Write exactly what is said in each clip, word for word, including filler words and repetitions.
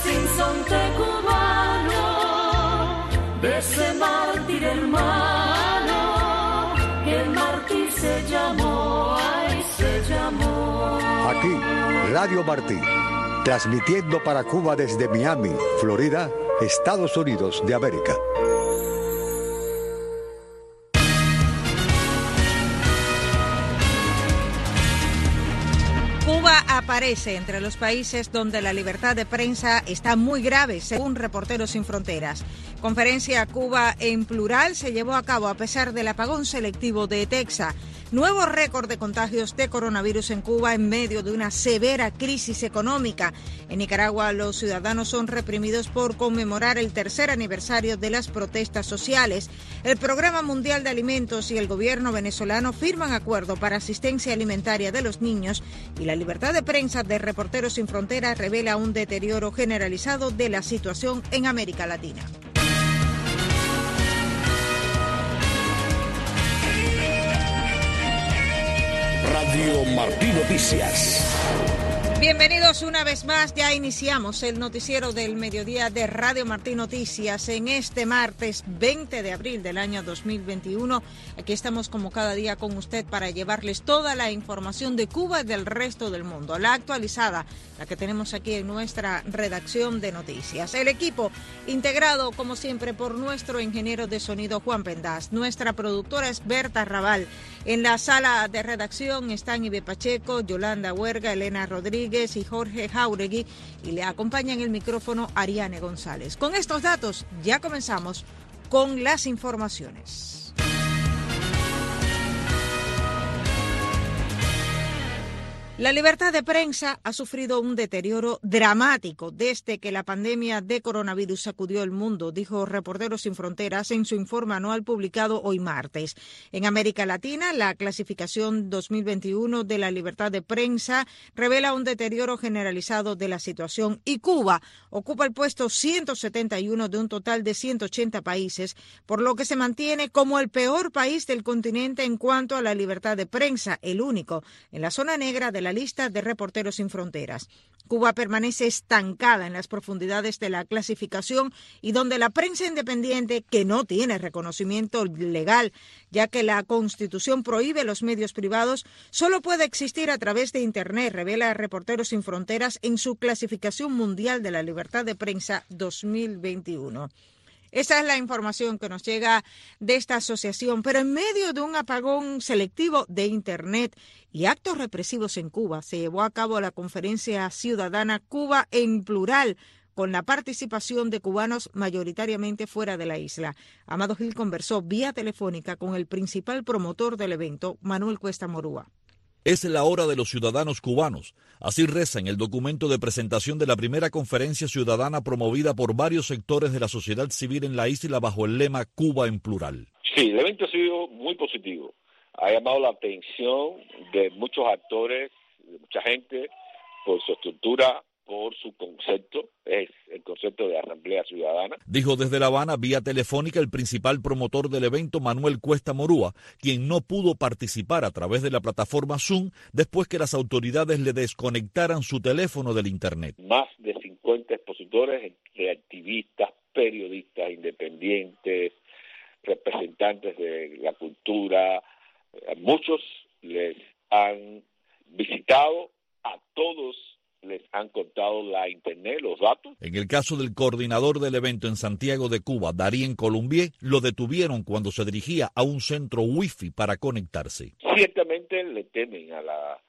insonte cubano, de ese mártir hermano, que el mártir se llamó, ay, se llamó. Aquí, Radio Martí, transmitiendo para Cuba desde Miami, Florida, Estados Unidos de América. Cuba aparece entre los países donde la libertad de prensa está muy grave, según Reporteros Sin Fronteras. Conferencia Cuba en plural se llevó a cabo a pesar del apagón selectivo de Texas. Nuevo récord de contagios de coronavirus en Cuba en medio de una severa crisis económica. En Nicaragua, los ciudadanos son reprimidos por conmemorar el tercer aniversario de las protestas sociales. El Programa Mundial de Alimentos y el gobierno venezolano firman acuerdo para asistencia alimentaria de los niños y la libertad de prensa de Reporteros Sin Fronteras revela un deterioro generalizado de la situación en América Latina. Radio Martí Noticias. Bienvenidos una vez más, ya iniciamos el noticiero del mediodía de Radio Martí Noticias en este martes veinte de abril del año dos mil veintiuno. Aquí estamos como cada día con usted para llevarles toda la información de Cuba y del resto del mundo, la actualizada, la que tenemos aquí en nuestra redacción de noticias. El equipo integrado como siempre por nuestro ingeniero de sonido Juan Pendaz, nuestra productora es Berta Raval. En la sala de redacción están Ibe Pacheco, Yolanda Huerga, Elena Rodríguez y Jorge Jauregui, y le acompaña en el micrófono Ariane González. Con estos datos ya comenzamos con las informaciones. La libertad de prensa ha sufrido un deterioro dramático desde que la pandemia de coronavirus sacudió el mundo, dijo Reporteros Sin Fronteras en su informe anual publicado hoy martes. En América Latina, la clasificación dos mil veintiuno de la libertad de prensa revela un deterioro generalizado de la situación y Cuba ocupa el puesto ciento setenta y uno de un total de ciento ochenta países, por lo que se mantiene como el peor país del continente en cuanto a la libertad de prensa, el único en la zona negra de la la lista de Reporteros Sin Fronteras. Cuba permanece estancada en las profundidades de la clasificación y donde la prensa independiente, que no tiene reconocimiento legal, ya que la Constitución prohíbe los medios privados, solo puede existir a través de Internet, revela Reporteros Sin Fronteras en su clasificación mundial de la libertad de prensa dos mil veintiuno. Esa es la información que nos llega de esta asociación, pero en medio de un apagón selectivo de Internet y actos represivos en Cuba, se llevó a cabo la conferencia ciudadana Cuba en plural, con la participación de cubanos mayoritariamente fuera de la isla. Amado Gil conversó vía telefónica con el principal promotor del evento, Manuel Cuesta Morúa. Es la hora de los ciudadanos cubanos. Así reza en el documento de presentación de la primera conferencia ciudadana promovida por varios sectores de la sociedad civil en la isla bajo el lema Cuba en plural. Sí, el evento ha sido muy positivo. Ha llamado la atención de muchos actores, de mucha gente, por su estructura, por su concepto, es el concepto de Asamblea Ciudadana. Dijo desde La Habana, vía telefónica, el principal promotor del evento, Manuel Cuesta Morúa, quien no pudo participar a través de la plataforma Zoom después que las autoridades le desconectaran su teléfono del Internet. Más de cincuenta expositores, entre activistas, periodistas independientes, representantes de la cultura, muchos les han visitado, a todos les han contado la internet, los datos. En el caso del coordinador del evento en Santiago de Cuba, Darien Colombier, lo detuvieron cuando se dirigía a un centro wifi para conectarse. Ciertamente le temen a la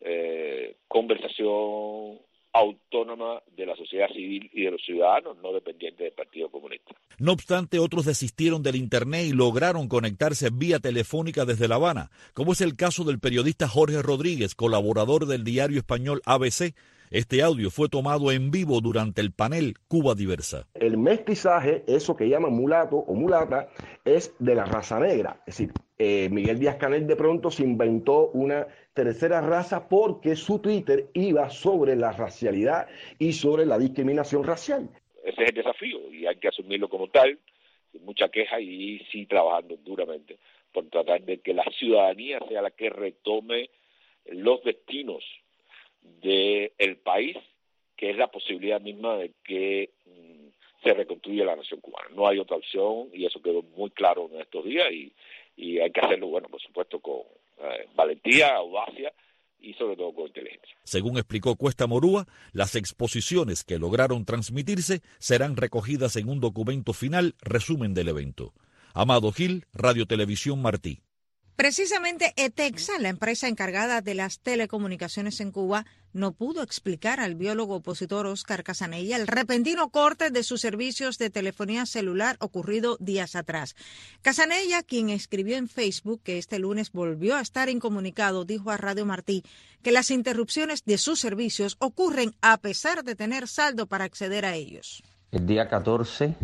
eh, conversación autónoma de la sociedad civil y de los ciudadanos no dependientes del Partido Comunista. No obstante, otros desistieron del Internet y lograron conectarse vía telefónica desde La Habana, como es el caso del periodista Jorge Rodríguez, colaborador del diario español A B C. Este audio fue tomado en vivo durante el panel Cuba Diversa. El mestizaje, eso que llaman mulato o mulata, es de la raza negra. Es decir, eh, Miguel Díaz-Canel de pronto se inventó una tercera raza porque su Twitter iba sobre la racialidad y sobre la discriminación racial. Ese es el desafío y hay que asumirlo como tal, sin mucha queja y sí trabajando duramente por tratar de que la ciudadanía sea la que retome los destinos del país que es la posibilidad misma de que mm, se reconstruya la nación cubana. No hay otra opción y eso quedó muy claro en estos días y, y hay que hacerlo, bueno, por supuesto, con eh, valentía, audacia y sobre todo con inteligencia. Según explicó Cuesta Morúa, las exposiciones que lograron transmitirse serán recogidas en un documento final, resumen del evento. Amado Gil, Radio Televisión Martí. Precisamente ETEXA, la empresa encargada de las telecomunicaciones en Cuba, no pudo explicar al biólogo opositor Óscar Casanella el repentino corte de sus servicios de telefonía celular ocurrido días atrás. Casanella, quien escribió en Facebook que este lunes volvió a estar incomunicado, dijo a Radio Martí que las interrupciones de sus servicios ocurren a pesar de tener saldo para acceder a ellos. El día catorce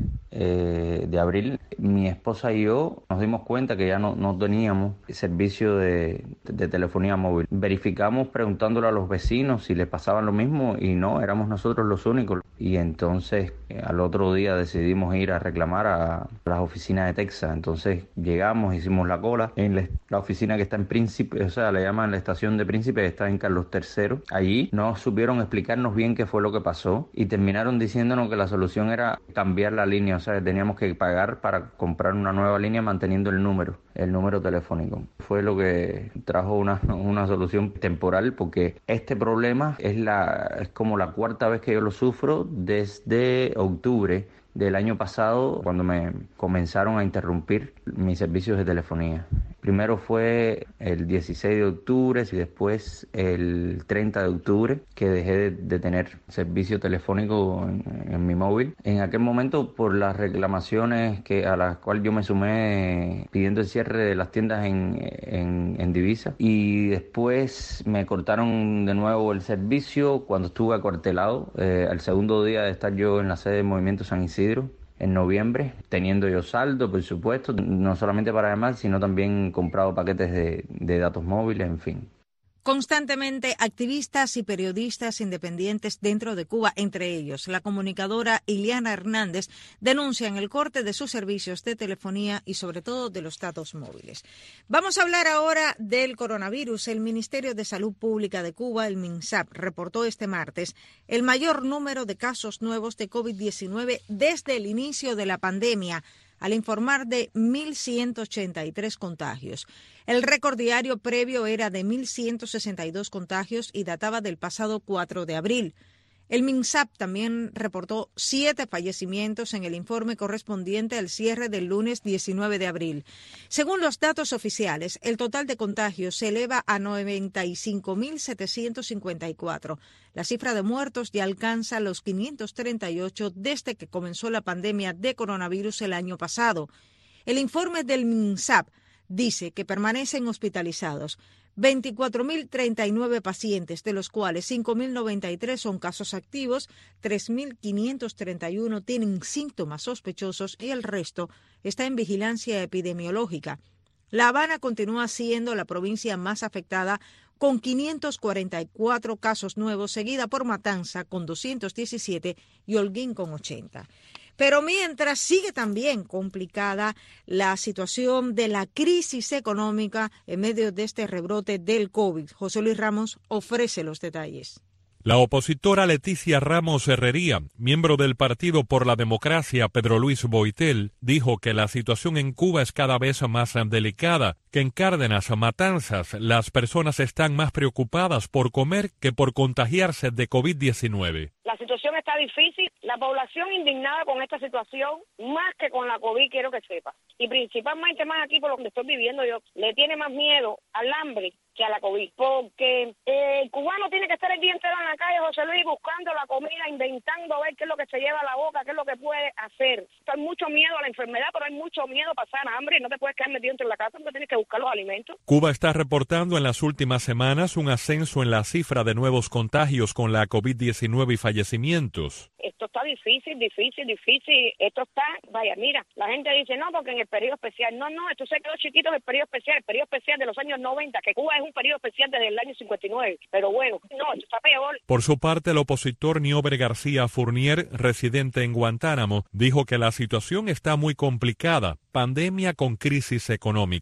eh, de abril, mi esposa y yo nos dimos cuenta que ya no, no teníamos servicio de, de telefonía móvil. Verificamos preguntándole a los vecinos si les pasaban lo mismo y no, éramos nosotros los únicos. Y entonces eh, al otro día decidimos ir a reclamar a las oficinas de Texas. Entonces llegamos, hicimos la cola en la, la oficina que está en Príncipe, o sea, le llaman la estación de Príncipe, que está en Carlos tercero. Allí no supieron explicarnos bien qué fue lo que pasó y terminaron diciéndonos que la solución era cambiar la línea, o sea, teníamos que pagar para comprar una nueva línea manteniendo el número, el número telefónico. Fue lo que trajo una, una solución temporal, porque este problema es, la, es como la cuarta vez que yo lo sufro desde octubre del año pasado, cuando me comenzaron a interrumpir mis servicios de telefonía. Primero fue el dieciséis de octubre y después el treinta de octubre que dejé de, de tener servicio telefónico en, en mi móvil. En aquel momento, por las reclamaciones que a las cuales yo me sumé pidiendo el cierre de las tiendas en, en, en divisa, y después me cortaron de nuevo el servicio cuando estuve acuartelado, eh, al segundo día de estar yo en la sede del Movimiento San Isidro, en noviembre, teniendo yo saldo, por supuesto, no solamente para llamar, sino también comprado paquetes de, de datos móviles, en fin. Constantemente, activistas y periodistas independientes dentro de Cuba, entre ellos la comunicadora Iliana Hernández, denuncian el corte de sus servicios de telefonía y sobre todo de los datos móviles. Vamos a hablar ahora del coronavirus. El Ministerio de Salud Pública de Cuba, el MINSAP, reportó este martes el mayor número de casos nuevos de COVID diecinueve desde el inicio de la pandemia, al informar de mil ciento ochenta y tres contagios. El récord diario previo era de mil ciento sesenta y dos contagios y databa del pasado cuatro de abril. El MINSAP también reportó siete fallecimientos en el informe correspondiente al cierre del lunes diecinueve de abril. Según los datos oficiales, el total de contagios se eleva a noventa y cinco mil setecientos cincuenta y cuatro. La cifra de muertos ya alcanza los quinientos treinta y ocho desde que comenzó la pandemia de coronavirus el año pasado. El informe del MINSAP dice que permanecen hospitalizados veinticuatro mil treinta y nueve pacientes, de los cuales cinco mil noventa y tres son casos activos, tres mil quinientos treinta y uno tienen síntomas sospechosos y el resto está en vigilancia epidemiológica. La Habana continúa siendo la provincia más afectada, con quinientos cuarenta y cuatro casos nuevos, seguida por Matanza con doscientos diecisiete y Holguín con ochenta. Pero mientras sigue también complicada la situación de la crisis económica en medio de este rebrote del COVID. José Luis Ramos ofrece los detalles. La opositora Leticia Ramos Herrería, miembro del Partido por la Democracia Pedro Luis Boitel, dijo que la situación en Cuba es cada vez más delicada, que en Cárdenas, Matanzas, las personas están más preocupadas por comer que por contagiarse de COVID diecinueve. La situación está difícil, la población indignada con esta situación, más que con la COVID, quiero que sepa. Y principalmente más aquí por lo que estoy viviendo yo, le tiene más miedo al hambre que a la COVID. Porque eh, el cubano tiene que estar el día entero en la calle, José Luis, buscando la comida, inventando a ver qué es lo que se lleva a la boca, qué es lo que puede hacer. Hay mucho miedo a la enfermedad, pero hay mucho miedo a pasar hambre y no te puedes quedar metido dentro de la casa porque tienes que buscar los alimentos. Cuba está reportando en las últimas semanas un ascenso en la cifra de nuevos contagios con la COVID diecinueve y fallecimientos. Esto está difícil, difícil, difícil. Esto está, vaya, mira, la gente dice, no, porque en el periodo especial. No, no, esto se quedó chiquito en el periodo especial, el periodo especial de los años noventa, que Cuba es un periodo especial desde el año cincuenta y nueve. Pero bueno, no, esto está peor. Por su parte, el opositor Niober García Fournier, residente en Guantánamo, dijo que la situación está muy complicada, pandemia con crisis económica.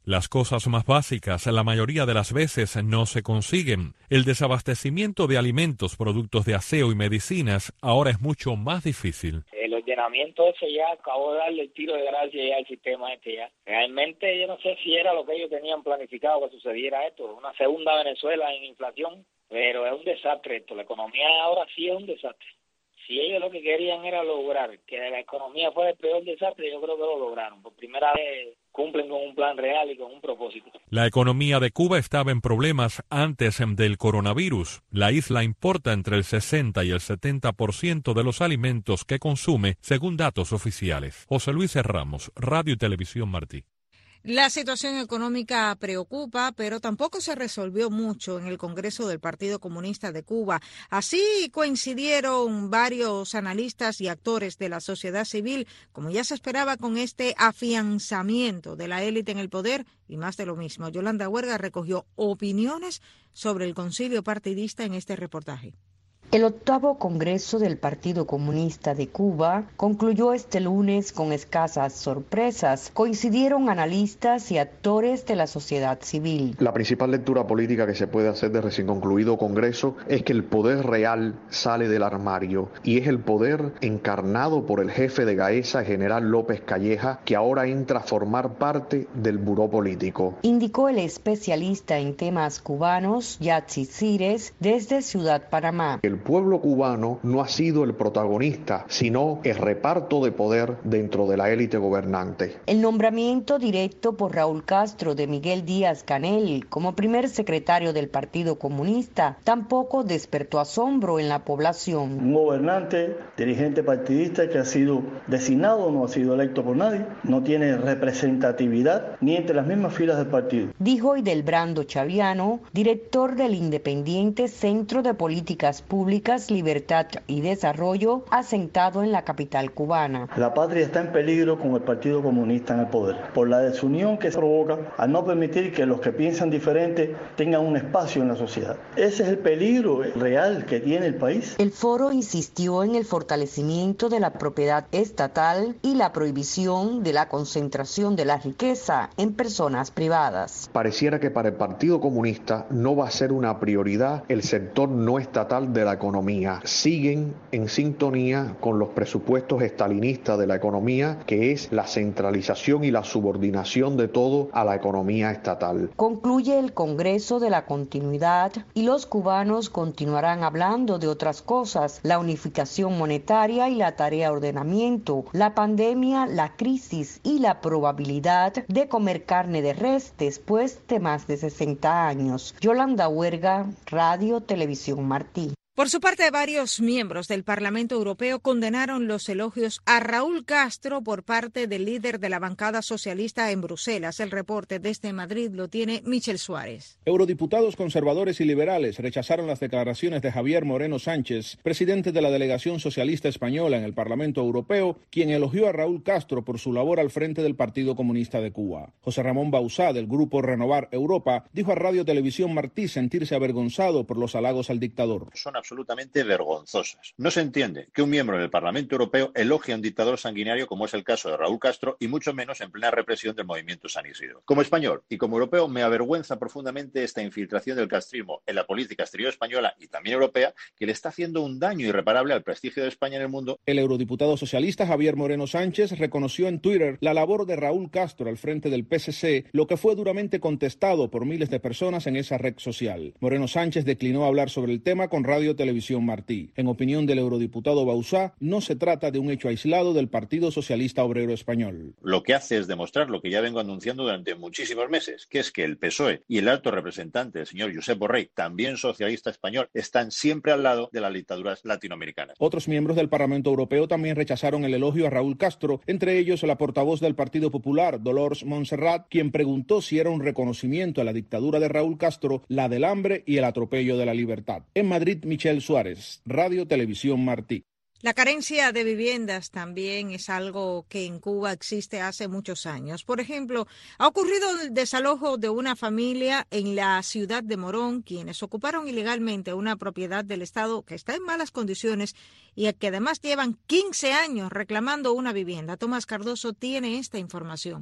Las cosas más básicas la mayoría de las veces no se consiguen. El desabastecimiento de alimentos, productos de aseo y medicinas ahora es mucho más difícil. El ordenamiento ese ya acabó de darle el tiro de gracia ya al sistema este ya. Realmente yo no sé si era lo que ellos tenían planificado que sucediera esto, una segunda Venezuela en inflación, pero es un desastre esto. La economía ahora sí es un desastre. Si ellos lo que querían era lograr que la economía fuera el peor desastre, yo creo que lo lograron. Por primera vez cumplen con un plan real y con un propósito. La economía de Cuba estaba en problemas antes del coronavirus. La isla importa entre el sesenta y el setenta por ciento de los alimentos que consume, según datos oficiales. José Luis Ramos, Radio y Televisión Martí. La situación económica preocupa, pero tampoco se resolvió mucho en el Congreso del Partido Comunista de Cuba. Así coincidieron varios analistas y actores de la sociedad civil, como ya se esperaba con este afianzamiento de la élite en el poder y más de lo mismo. Yolanda Huerga recogió opiniones sobre el concilio partidista en este reportaje. El octavo Congreso del Partido Comunista de Cuba concluyó este lunes con escasas sorpresas. Coincidieron analistas y actores de la sociedad civil. La principal lectura política que se puede hacer del recién concluido Congreso es que el poder real sale del armario y es el poder encarnado por el jefe de Gaesa, general López Calleja, que ahora entra a formar parte del buró político. Indicó el especialista en temas cubanos, Yatsi Cires, desde Ciudad Panamá. El pueblo cubano no ha sido el protagonista, sino el reparto de poder dentro de la élite gobernante. El nombramiento directo por Raúl Castro de Miguel Díaz-Canel como primer secretario del Partido Comunista tampoco despertó asombro en la población. Un gobernante, dirigente partidista que ha sido designado, no ha sido electo por nadie, no tiene representatividad ni entre las mismas filas del partido. Dijo Idelbrando Chaviano, director del independiente Centro de Políticas Públicas, Libertad y Desarrollo, asentado en la capital cubana. La patria está en peligro con el Partido Comunista en el poder, por la desunión que se provoca al no permitir que los que piensan diferente tengan un espacio en la sociedad. Ese es el peligro real que tiene el país. El foro insistió en el fortalecimiento de la propiedad estatal y la prohibición de la concentración de la riqueza en personas privadas. Pareciera que para el Partido Comunista no va a ser una prioridad el sector no estatal de la economía. Siguen en sintonía con los presupuestos estalinistas de la economía, que es la centralización y la subordinación de todo a la economía estatal. Concluye el Congreso de la continuidad y los cubanos continuarán hablando de otras cosas: la unificación monetaria y la tarea ordenamiento, la pandemia, la crisis y la probabilidad de comer carne de res después de más de sesenta años. Yolanda Huerga, Radio Televisión Martí. Por su parte, varios miembros del Parlamento Europeo condenaron los elogios a Raúl Castro por parte del líder de la bancada socialista en Bruselas. El reporte desde Madrid lo tiene Michel Suárez. Eurodiputados conservadores y liberales rechazaron las declaraciones de Javier Moreno Sánchez, presidente de la delegación socialista española en el Parlamento Europeo, quien elogió a Raúl Castro por su labor al frente del Partido Comunista de Cuba. José Ramón Bauzá, del grupo Renovar Europa, dijo a Radio Televisión Martí sentirse avergonzado por los halagos al dictador. Son absolutamente vergonzosas. No se entiende que un miembro del Parlamento Europeo elogie a un dictador sanguinario como es el caso de Raúl Castro, y mucho menos en plena represión del movimiento San Isidro. Como español y como europeo me avergüenza profundamente esta infiltración del castrismo en la política exterior española y también europea, que le está haciendo un daño irreparable al prestigio de España en el mundo. El eurodiputado socialista Javier Moreno Sánchez reconoció en Twitter la labor de Raúl Castro al frente del P S C, lo que fue duramente contestado por miles de personas en esa red social. Moreno Sánchez declinó hablar sobre el tema con Radio Televisión Martí. En opinión del eurodiputado Bauzá, no se trata de un hecho aislado del Partido Socialista Obrero Español. Lo que hace es demostrar lo que ya vengo anunciando durante muchísimos meses, que es que el P S O E y el alto representante, el señor Josep Borrell, también socialista español, están siempre al lado de las dictaduras latinoamericanas. Otros miembros del Parlamento Europeo también rechazaron el elogio a Raúl Castro, entre ellos la portavoz del Partido Popular, Dolors Montserrat, quien preguntó si era un reconocimiento a la dictadura de Raúl Castro, la del hambre y el atropello de la libertad. En Madrid, Michel Suárez, Radio Televisión Martí. La carencia de viviendas también es algo que en Cuba existe hace muchos años. Por ejemplo, ha ocurrido el desalojo de una familia en la ciudad de Morón, quienes ocuparon ilegalmente una propiedad del Estado que está en malas condiciones y que además llevan quince años reclamando una vivienda. Tomás Cardoso tiene esta información.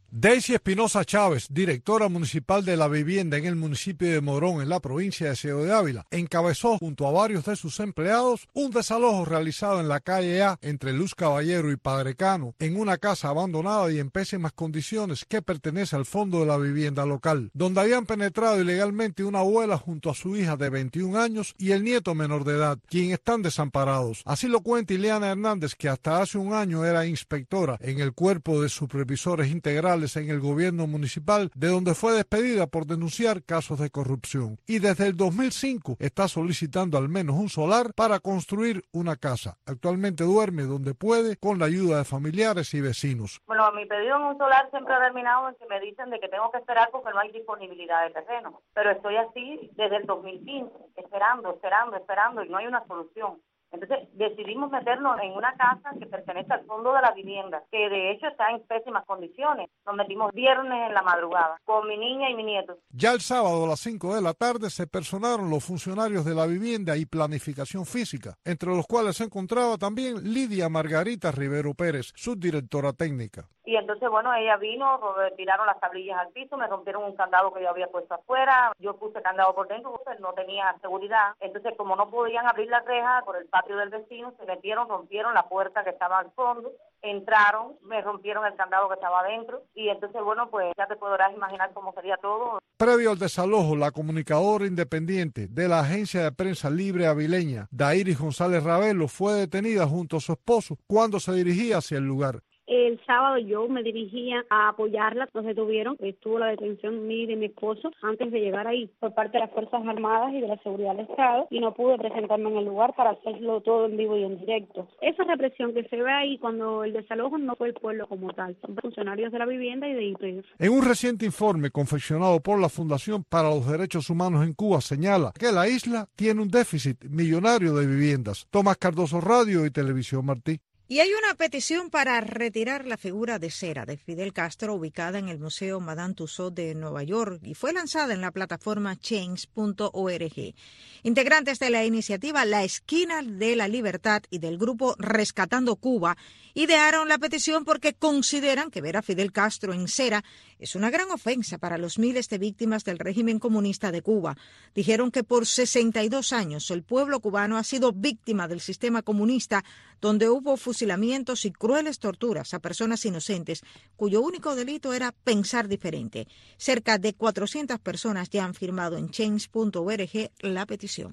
Daisy Espinosa Chávez, directora municipal de la vivienda en el municipio de Morón, en la provincia de Ciego de Ávila, encabezó junto a varios de sus empleados un desalojo realizado en la calle A entre Luz Caballero y Padre Cano, en una casa abandonada y en pésimas condiciones que pertenece al fondo de la vivienda local, donde habían penetrado ilegalmente una abuela junto a su hija de veintiún años y el nieto menor de edad, quien están desamparados. Así lo cuenta Ileana Hernández, que hasta hace un año era inspectora en el cuerpo de supervisores integrales en el gobierno municipal, de donde fue despedida por denunciar casos de corrupción. Y desde el dos mil cinco está solicitando al menos un solar para construir una casa. Actualmente duerme donde puede con la ayuda de familiares y vecinos. Bueno, mi pedido en un solar siempre ha terminado en que me dicen de que tengo que esperar porque no hay disponibilidad de terreno. Pero estoy así desde el dos mil quince, esperando, esperando, esperando y no hay una solución. Entonces decidimos meternos en una casa que pertenece al fondo de la vivienda, que de hecho está en pésimas condiciones. Nos metimos viernes en la madrugada con mi niña y mi nieto. Ya el sábado a las cinco de la tarde se personaron los funcionarios de la vivienda y planificación física, entre los cuales se encontraba también Lidia Margarita Rivero Pérez, subdirectora técnica. Y entonces, bueno, ella vino, tiraron las tablillas al piso, me rompieron un candado que yo había puesto afuera, yo puse candado por dentro, pues no tenía seguridad. Entonces, como no podían abrir la reja por el patio del vecino, se metieron, rompieron la puerta que estaba al fondo, entraron, me rompieron el candado que estaba adentro y entonces, bueno, pues ya te podrás imaginar cómo sería todo. Previo al desalojo, la comunicadora independiente de la agencia de prensa libre avileña, Dairis González Ravelo, fue detenida junto a su esposo cuando se dirigía hacia el lugar. El sábado yo me dirigía a apoyarla, nos detuvieron, estuvo la detención mía y de mi esposo antes de llegar ahí por parte de las Fuerzas Armadas y de la Seguridad del Estado y no pude presentarme en el lugar para hacerlo todo en vivo y en directo. Esa represión que se ve ahí cuando el desalojo no fue el pueblo como tal, son funcionarios de la vivienda y de I P F. En un reciente informe confeccionado por la Fundación para los Derechos Humanos en Cuba señala que la isla tiene un déficit millonario de viviendas. Tomás Cardoso, Radio y Televisión Martí. Y hay una petición para retirar la figura de cera de Fidel Castro ubicada en el Museo Madame Tussauds de Nueva York y fue lanzada en la plataforma change punto org. Integrantes de la iniciativa La Esquina de la Libertad y del grupo Rescatando Cuba idearon la petición porque consideran que ver a Fidel Castro en cera es una gran ofensa para los miles de víctimas del régimen comunista de Cuba. Dijeron que por sesenta y dos años el pueblo cubano ha sido víctima del sistema comunista, donde hubo fusilamientos y crueles torturas a personas inocentes, cuyo único delito era pensar diferente. Cerca de cuatrocientas personas ya han firmado en change punto org la petición.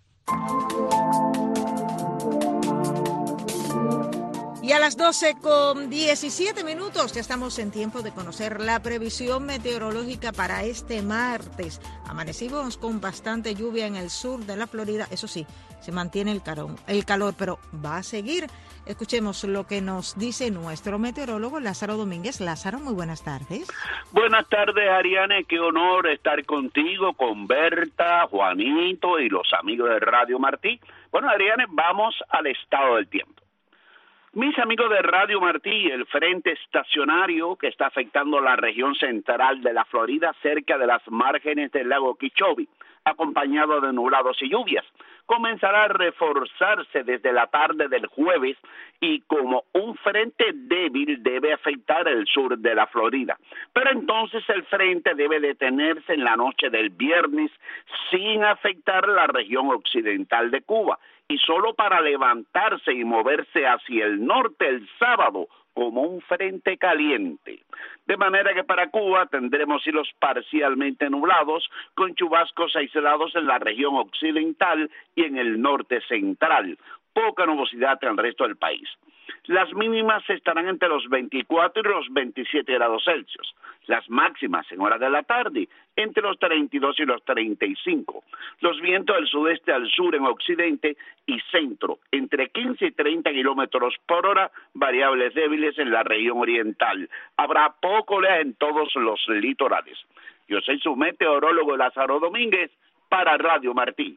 Y a las doce con diecisiete minutos ya estamos en tiempo de conocer la previsión meteorológica para este martes. Amanecimos con bastante lluvia en el sur de la Florida. Eso sí, se mantiene el calor, el calor, pero va a seguir. Escuchemos lo que nos dice nuestro meteorólogo Lázaro Domínguez. Lázaro, muy buenas tardes. Buenas tardes, Ariane. Qué honor estar contigo, con Berta, Juanito y los amigos de Radio Martí. Bueno, Ariane, vamos al estado del tiempo. Mis amigos de Radio Martí, el frente estacionario que está afectando la región central de la Florida cerca de las márgenes del lago Okeechobee, acompañado de nublados y lluvias, comenzará a reforzarse desde la tarde del jueves y como un frente débil debe afectar el sur de la Florida. Pero entonces el frente debe detenerse en la noche del viernes sin afectar la región occidental de Cuba y solo para levantarse y moverse hacia el norte el sábado como un frente caliente. De manera que para Cuba tendremos cielos parcialmente nublados con chubascos aislados en la región occidental y en el norte central. Poca nubosidad en el resto del país. Las mínimas estarán entre los veinticuatro y los veintisiete grados Celsius. Las máximas en horas de la tarde entre los treinta y dos y los treinta y cinco. Los vientos del sudeste al sur en occidente y centro entre quince y treinta kilómetros por hora, variables débiles en la región oriental. Habrá poco oleaje en todos los litorales. Yo soy su meteorólogo Lázaro Domínguez para Radio Martí.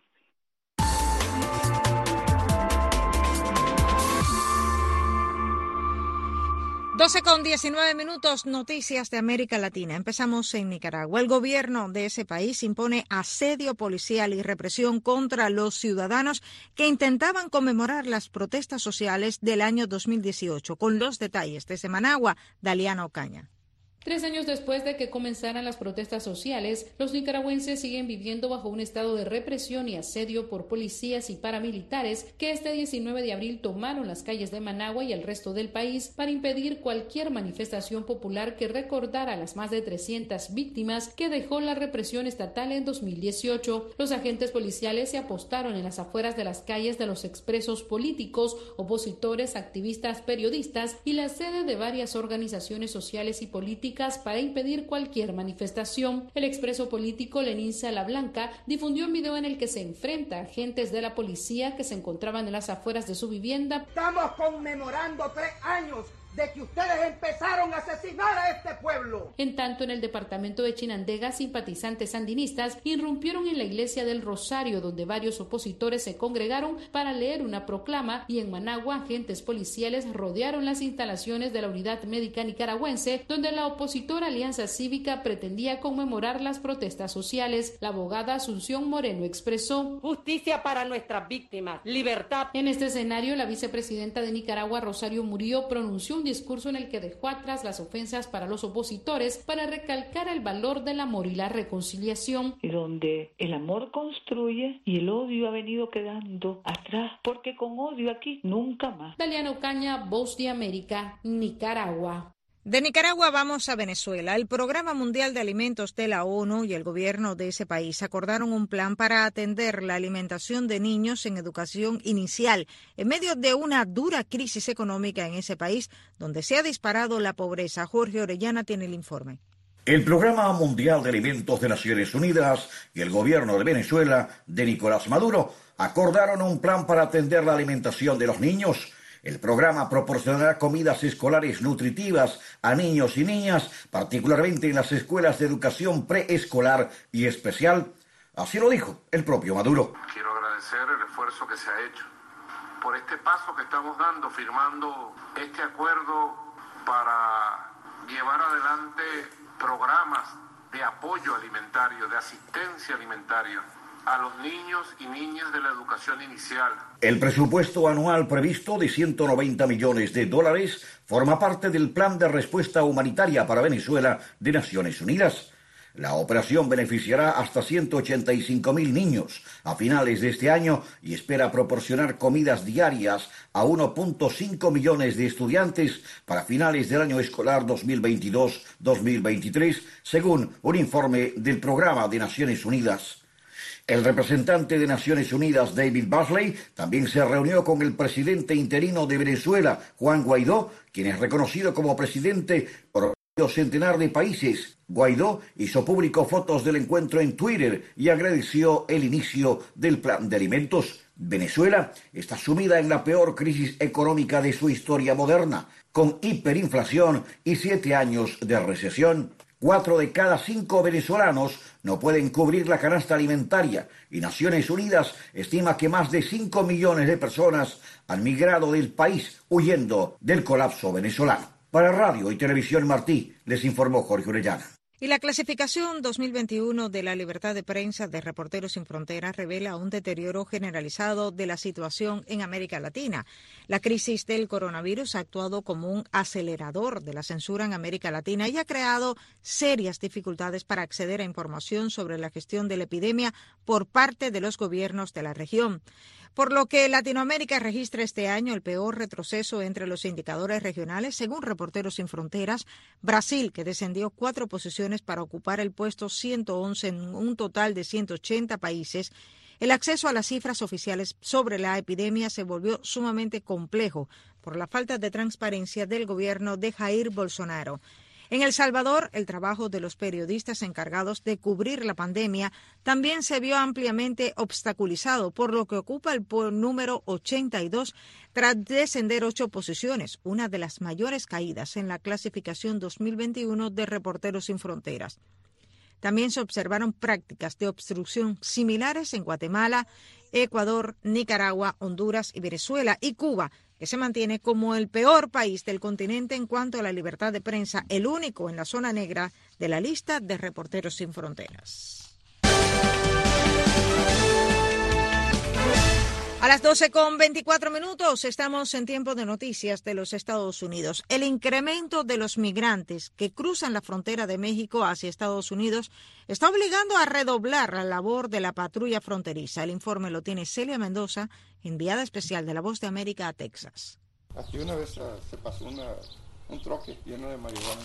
doce con diecinueve minutos, noticias de América Latina. Empezamos en Nicaragua. El gobierno de ese país impone asedio policial y represión contra los ciudadanos que intentaban conmemorar las protestas sociales del año dos mil dieciocho. Con los detalles desde Managua, Daliana Ocaña. Tres años después de que comenzaran las protestas sociales, los nicaragüenses siguen viviendo bajo un estado de represión y asedio por policías y paramilitares que este diecinueve de abril tomaron las calles de Managua y el resto del país para impedir cualquier manifestación popular que recordara las más de trescientas víctimas que dejó la represión estatal en dos mil dieciocho. Los agentes policiales se apostaron en las afueras de las calles de los expresos políticos, opositores, activistas, periodistas y la sede de varias organizaciones sociales y políticas para impedir cualquier manifestación. El expreso político Lenín Salablanca difundió un video en el que se enfrenta a agentes de la policía que se encontraban en las afueras de su vivienda. Estamos conmemorando tres años de que ustedes empezaron a asesinar a este pueblo. En tanto, en el departamento de Chinandega, simpatizantes sandinistas irrumpieron en la iglesia del Rosario, donde varios opositores se congregaron para leer una proclama, y en Managua, agentes policiales rodearon las instalaciones de la Unidad Médica Nicaragüense, donde la opositora Alianza Cívica pretendía conmemorar las protestas sociales. La abogada Asunción Moreno expresó: justicia para nuestras víctimas, libertad. En este escenario, la vicepresidenta de Nicaragua, Rosario Murillo, pronunció un discurso en el que dejó atrás las ofensas para los opositores para recalcar el valor del amor y la reconciliación. Y donde el amor construye y el odio ha venido quedando atrás, porque con odio aquí nunca más. Daliana Ocaña, Voz de América, Nicaragua. De Nicaragua vamos a Venezuela. El Programa Mundial de Alimentos de la ONU y el gobierno de ese país acordaron un plan para atender la alimentación de niños en educación inicial en medio de una dura crisis económica en ese país donde se ha disparado la pobreza. Jorge Orellana tiene el informe. El Programa Mundial de Alimentos de Naciones Unidas y el gobierno de Venezuela de Nicolás Maduro acordaron un plan para atender la alimentación de los niños. El programa proporcionará comidas escolares nutritivas a niños y niñas, particularmente en las escuelas de educación preescolar y especial. Así lo dijo el propio Maduro. Quiero agradecer el esfuerzo que se ha hecho por este paso que estamos dando, firmando este acuerdo para llevar adelante programas de apoyo alimentario, de asistencia alimentaria a los niños y niñas de la educación inicial. El presupuesto anual previsto de ciento noventa millones de dólares forma parte del Plan de Respuesta Humanitaria para Venezuela de Naciones Unidas. La operación beneficiará hasta ciento ochenta y cinco mil niños a finales de este año y espera proporcionar comidas diarias a uno punto cinco millones de estudiantes para finales del año escolar dos mil veintidós dos mil veintitrés, según un informe del Programa de Naciones Unidas. El representante de Naciones Unidas, David Beasley, también se reunió con el presidente interino de Venezuela, Juan Guaidó, quien es reconocido como presidente por medio centenar de países. Guaidó hizo público fotos del encuentro en Twitter y agradeció el inicio del plan de alimentos. Venezuela está sumida en la peor crisis económica de su historia moderna, con hiperinflación y siete años de recesión. Cuatro de cada cinco venezolanos no pueden cubrir la canasta alimentaria y Naciones Unidas estima que más de cinco millones de personas han migrado del país huyendo del colapso venezolano. Para Radio y Televisión Martí, les informó Jorge Orellana. Y la clasificación dos mil veintiuno de la libertad de prensa de Reporteros Sin Fronteras revela un deterioro generalizado de la situación en América Latina. La crisis del coronavirus ha actuado como un acelerador de la censura en América Latina y ha creado serias dificultades para acceder a información sobre la gestión de la epidemia por parte de los gobiernos de la región. Por lo que Latinoamérica registra este año el peor retroceso entre los indicadores regionales, según Reporteros Sin Fronteras. Brasil, que descendió cuatro posiciones para ocupar el puesto ciento once en un total de ciento ochenta países. El acceso a las cifras oficiales sobre la epidemia se volvió sumamente complejo por la falta de transparencia del gobierno de Jair Bolsonaro. En El Salvador, el trabajo de los periodistas encargados de cubrir la pandemia también se vio ampliamente obstaculizado, por lo que ocupa el número ochenta y dos tras descender ocho posiciones, una de las mayores caídas en la clasificación dos mil veintiuno de Reporteros Sin Fronteras. También se observaron prácticas de obstrucción similares en Guatemala, Ecuador, Nicaragua, Honduras y Venezuela, y Cuba, que se mantiene como el peor país del continente en cuanto a la libertad de prensa, el único en la zona negra de la lista de Reporteros Sin Fronteras. A las doce con veinticuatro minutos estamos en tiempo de noticias de los Estados Unidos. El incremento de los migrantes que cruzan la frontera de México hacia Estados Unidos está obligando a redoblar la labor de la patrulla fronteriza. El informe lo tiene Celia Mendoza, enviada especial de La Voz de América a Texas. Aquí una vez uh, se pasó una, un troque lleno de marihuana.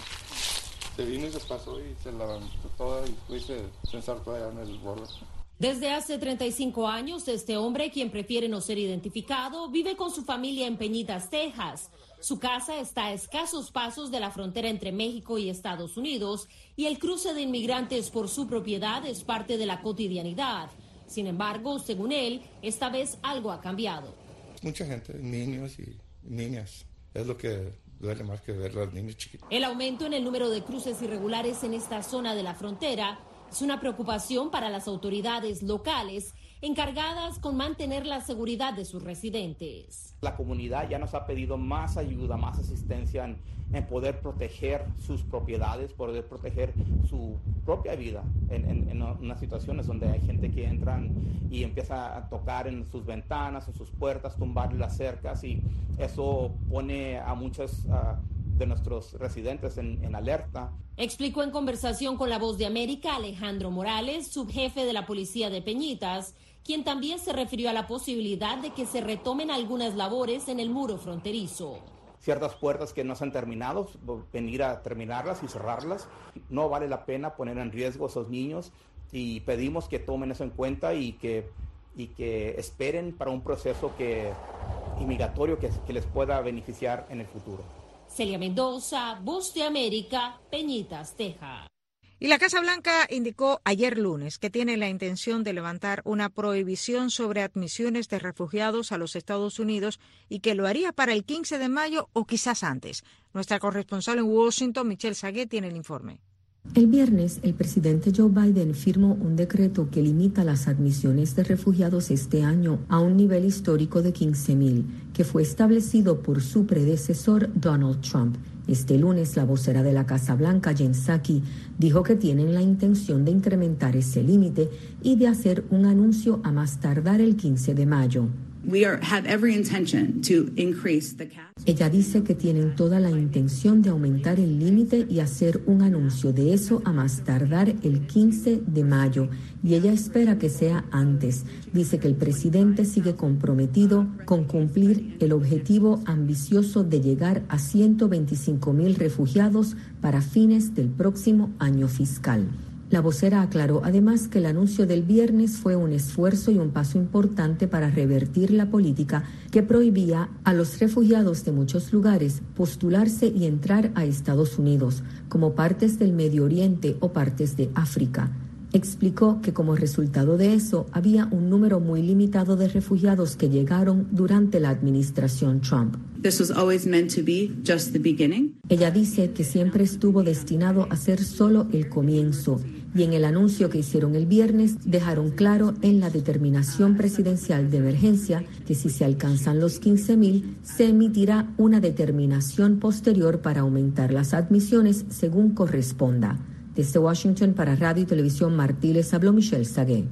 Se vino y se pasó y se la aventó toda y fue y se, se ensartó allá en el borde. Desde hace treinta y cinco años, este hombre, quien prefiere no ser identificado, vive con su familia en Peñitas, Texas. Su casa está a escasos pasos de la frontera entre México y Estados Unidos y el cruce de inmigrantes por su propiedad es parte de la cotidianidad. Sin embargo, según él, esta vez algo ha cambiado. Mucha gente, niños y niñas, es lo que duele más que ver a los niños chiquitos. El aumento en el número de cruces irregulares en esta zona de la frontera es una preocupación para las autoridades locales encargadas con mantener la seguridad de sus residentes. La comunidad ya nos ha pedido más ayuda, más asistencia en, en poder proteger sus propiedades, poder proteger su propia vida en, en, en unas situaciones donde hay gente que entran y empieza a tocar en sus ventanas, en sus puertas, tumbar las cercas y eso pone a muchos uh, de nuestros residentes en, en alerta. Explicó en conversación con La Voz de América Alejandro Morales, subjefe de la policía de Peñitas, quien también se refirió a la posibilidad de que se retomen algunas labores en el muro fronterizo. Ciertas puertas que no se han terminado, venir a terminarlas y cerrarlas. No vale la pena poner en riesgo a esos niños y pedimos que tomen eso en cuenta y que, y que esperen para un proceso que, inmigratorio que, que les pueda beneficiar en el futuro. Celia Mendoza, Voz de América, Peñitas, Texas. Y la Casa Blanca indicó ayer lunes que tiene la intención de levantar una prohibición sobre admisiones de refugiados a los Estados Unidos y que lo haría para el quince de mayo o quizás antes. Nuestra corresponsal en Washington, Michelle Saguet, tiene el informe. El viernes, el presidente Joe Biden firmó un decreto que limita las admisiones de refugiados este año a un nivel histórico de quince mil, que fue establecido por su predecesor Donald Trump. Este lunes, la vocera de la Casa Blanca, Jen Psaki, dijo que tienen la intención de incrementar ese límite y de hacer un anuncio a más tardar el quince de mayo. We are, have every intention to increase the cap. Ella dice que tienen toda la intención de aumentar el límite y hacer un anuncio de eso a más tardar el quince de mayo, y ella espera que sea antes. Dice que el presidente sigue comprometido con cumplir el objetivo ambicioso de llegar a ciento veinticinco mil refugiados para fines del próximo año fiscal. La vocera aclaró además que el anuncio del viernes fue un esfuerzo y un paso importante para revertir la política que prohibía a los refugiados de muchos lugares postularse y entrar a Estados Unidos, como partes del Medio Oriente o partes de África. Explicó que como resultado de eso había un número muy limitado de refugiados que llegaron durante la administración Trump. This was always meant to be just the beginning. Ella dice que siempre estuvo destinado a ser solo el comienzo, y en el anuncio que hicieron el viernes dejaron claro en la determinación presidencial de emergencia que si se alcanzan los quince mil, se emitirá una determinación posterior para aumentar las admisiones según corresponda. Desde Washington para Radio y Televisión Martí les habló Michelle Saguet.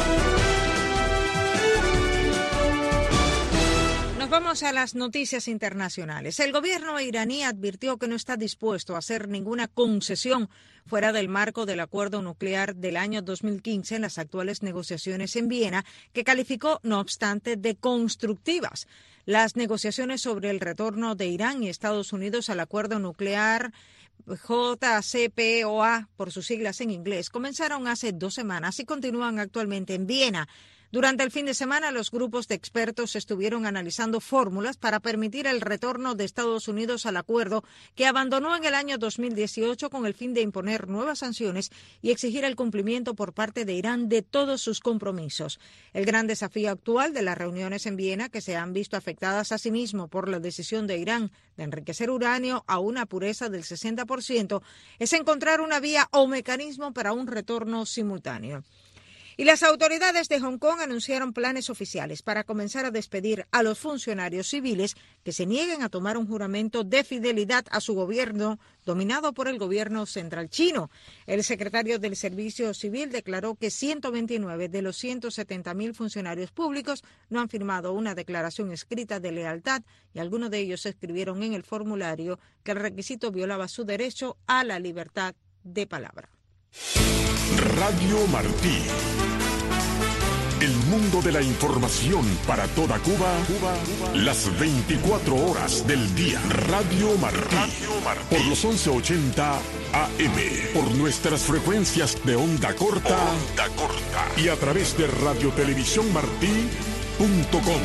Vamos a las noticias internacionales. El gobierno iraní advirtió que no está dispuesto a hacer ninguna concesión fuera del marco del acuerdo nuclear del año dos mil quince en las actuales negociaciones en Viena, que calificó, no obstante, de constructivas. Las negociaciones sobre el retorno de Irán y Estados Unidos al acuerdo nuclear J C P O A, por sus siglas en inglés, comenzaron hace dos semanas y continúan actualmente en Viena. Durante el fin de semana, los grupos de expertos estuvieron analizando fórmulas para permitir el retorno de Estados Unidos al acuerdo que abandonó en el año dos mil dieciocho con el fin de imponer nuevas sanciones y exigir el cumplimiento por parte de Irán de todos sus compromisos. El gran desafío actual de las reuniones en Viena, que se han visto afectadas asimismo por la decisión de Irán de enriquecer uranio a una pureza del sesenta por ciento, es encontrar una vía o mecanismo para un retorno simultáneo. Y las autoridades de Hong Kong anunciaron planes oficiales para comenzar a despedir a los funcionarios civiles que se nieguen a tomar un juramento de fidelidad a su gobierno, dominado por el gobierno central chino. El secretario del Servicio Civil declaró que ciento veintinueve de los ciento setenta mil funcionarios públicos no han firmado una declaración escrita de lealtad y algunos de ellos escribieron en el formulario que el requisito violaba su derecho a la libertad de palabra. Radio Martí. El mundo de la información para toda Cuba, Cuba, Cuba, las veinticuatro horas del día. Radio Martí. Radio Martí. Por los once ochenta A M. Por nuestras frecuencias de onda corta. Onda corta. Y a través de radiotelevisión martí punto com.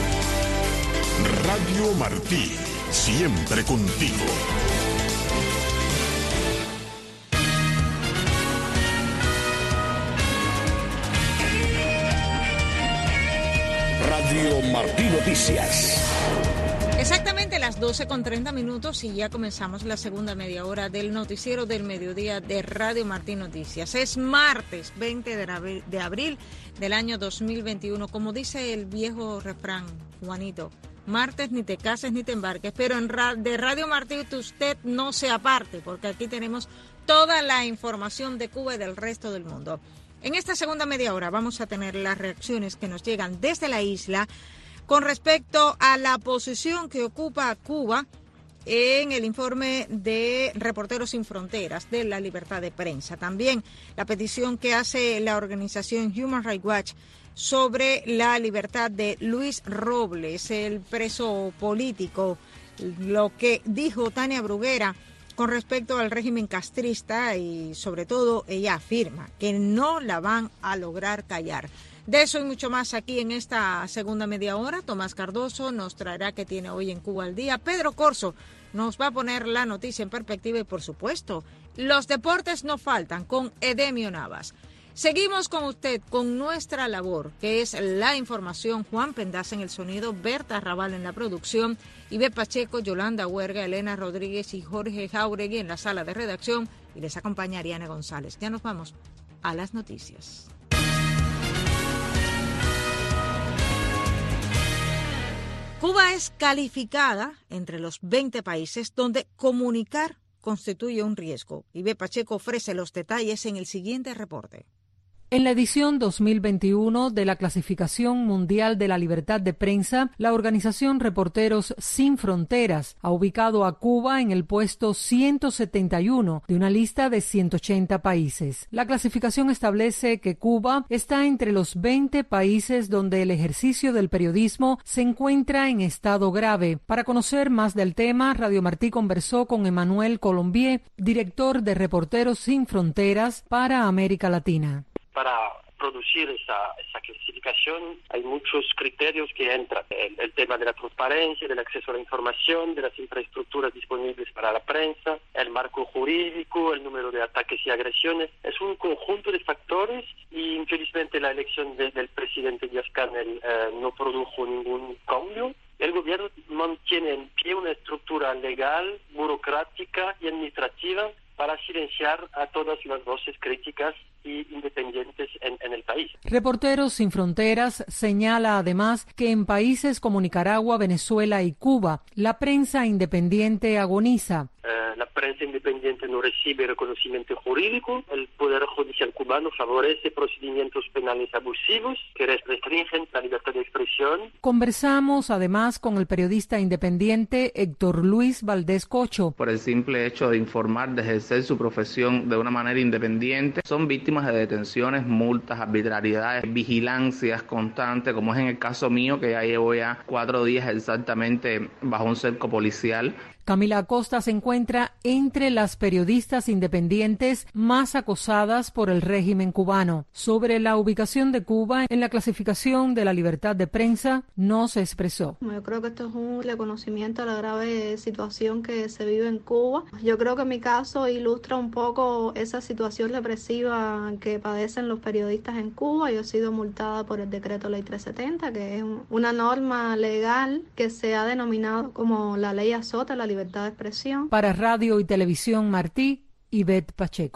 Radio Martí. Siempre contigo. Radio Martí Noticias. Exactamente las doce con treinta minutos y ya comenzamos la segunda media hora del noticiero del mediodía de Radio Martí Noticias. Es martes veinte de abril del año dos mil veintiuno. Como dice el viejo refrán, Juanito, martes ni te cases ni te embarques, pero en ra- de Radio Martí usted no se aparte, porque aquí tenemos toda la información de Cuba y del resto del mundo. En esta segunda media hora vamos a tener las reacciones que nos llegan desde la isla con respecto a la posición que ocupa Cuba en el informe de Reporteros Sin Fronteras de la libertad de prensa. También la petición que hace la organización Human Rights Watch sobre la libertad de Luis Robles, el preso político, lo que dijo Tania Bruguera con respecto al régimen castrista y sobre todo ella afirma que no la van a lograr callar. De eso y mucho más aquí en esta segunda media hora. Tomás Cardoso nos traerá qué tiene hoy en Cuba al día. Pedro Corso nos va a poner la noticia en perspectiva y por supuesto los deportes no faltan con Edemio Navas. Seguimos con usted, con nuestra labor, que es la información. Juan Pendaza en el sonido, Berta Raval en la producción, Ibe Pacheco, Yolanda Huerga, Elena Rodríguez y Jorge Jauregui en la sala de redacción. Y les acompaña Ariane González. Ya nos vamos a las noticias. Cuba es calificada entre los veinte países donde comunicar constituye un riesgo. Ibe Pacheco ofrece los detalles en el siguiente reporte. En la edición dos mil veintiuno de la Clasificación Mundial de la Libertad de Prensa, la organización Reporteros Sin Fronteras ha ubicado a Cuba en el puesto ciento setenta y uno de una lista de ciento ochenta países. La clasificación establece que Cuba está entre los veinte países donde el ejercicio del periodismo se encuentra en estado grave. Para conocer más del tema, Radio Martí conversó con Emmanuel Colombier, director de Reporteros Sin Fronteras para América Latina. Para producir esa, esa clasificación hay muchos criterios que entran. El, el tema de la transparencia, del acceso a la información, de las infraestructuras disponibles para la prensa, el marco jurídico, el número de ataques y agresiones. Es un conjunto de factores y infelizmente la elección de, del presidente Díaz-Canel eh, no produjo ningún cambio. El gobierno mantiene en pie una estructura legal, burocrática y administrativa para silenciar a todas las voces críticas y independientes en, en el país. Reporteros Sin Fronteras señala además que en países como Nicaragua, Venezuela y Cuba, la prensa independiente agoniza. Eh, la prensa independiente no recibe reconocimiento jurídico. El Poder Judicial cubano favorece procedimientos penales abusivos que restringen la libertad de expresión. Conversamos además con el periodista independiente Héctor Luis Valdés Cocho. Por el simple hecho de informar, de ejercer su profesión de una manera independiente, son víctimas de detenciones, multas, arbitrariedades, vigilancias constantes, como es en el caso mío, que ya llevo ya cuatro días exactamente bajo un cerco policial. Camila Acosta se encuentra entre las periodistas independientes más acosadas por el régimen cubano. Sobre la ubicación de Cuba en la clasificación de la libertad de prensa, no se expresó. Yo creo que esto es un reconocimiento a la grave situación que se vive en Cuba. Yo creo que mi caso ilustra un poco esa situación represiva que padecen los periodistas en Cuba. Yo he sido multada por el decreto ley trescientos setenta, que es una norma legal que se ha denominado como la ley azota, la libertad de expresión. Para Radio y Televisión Martí, Ivette Pacheco.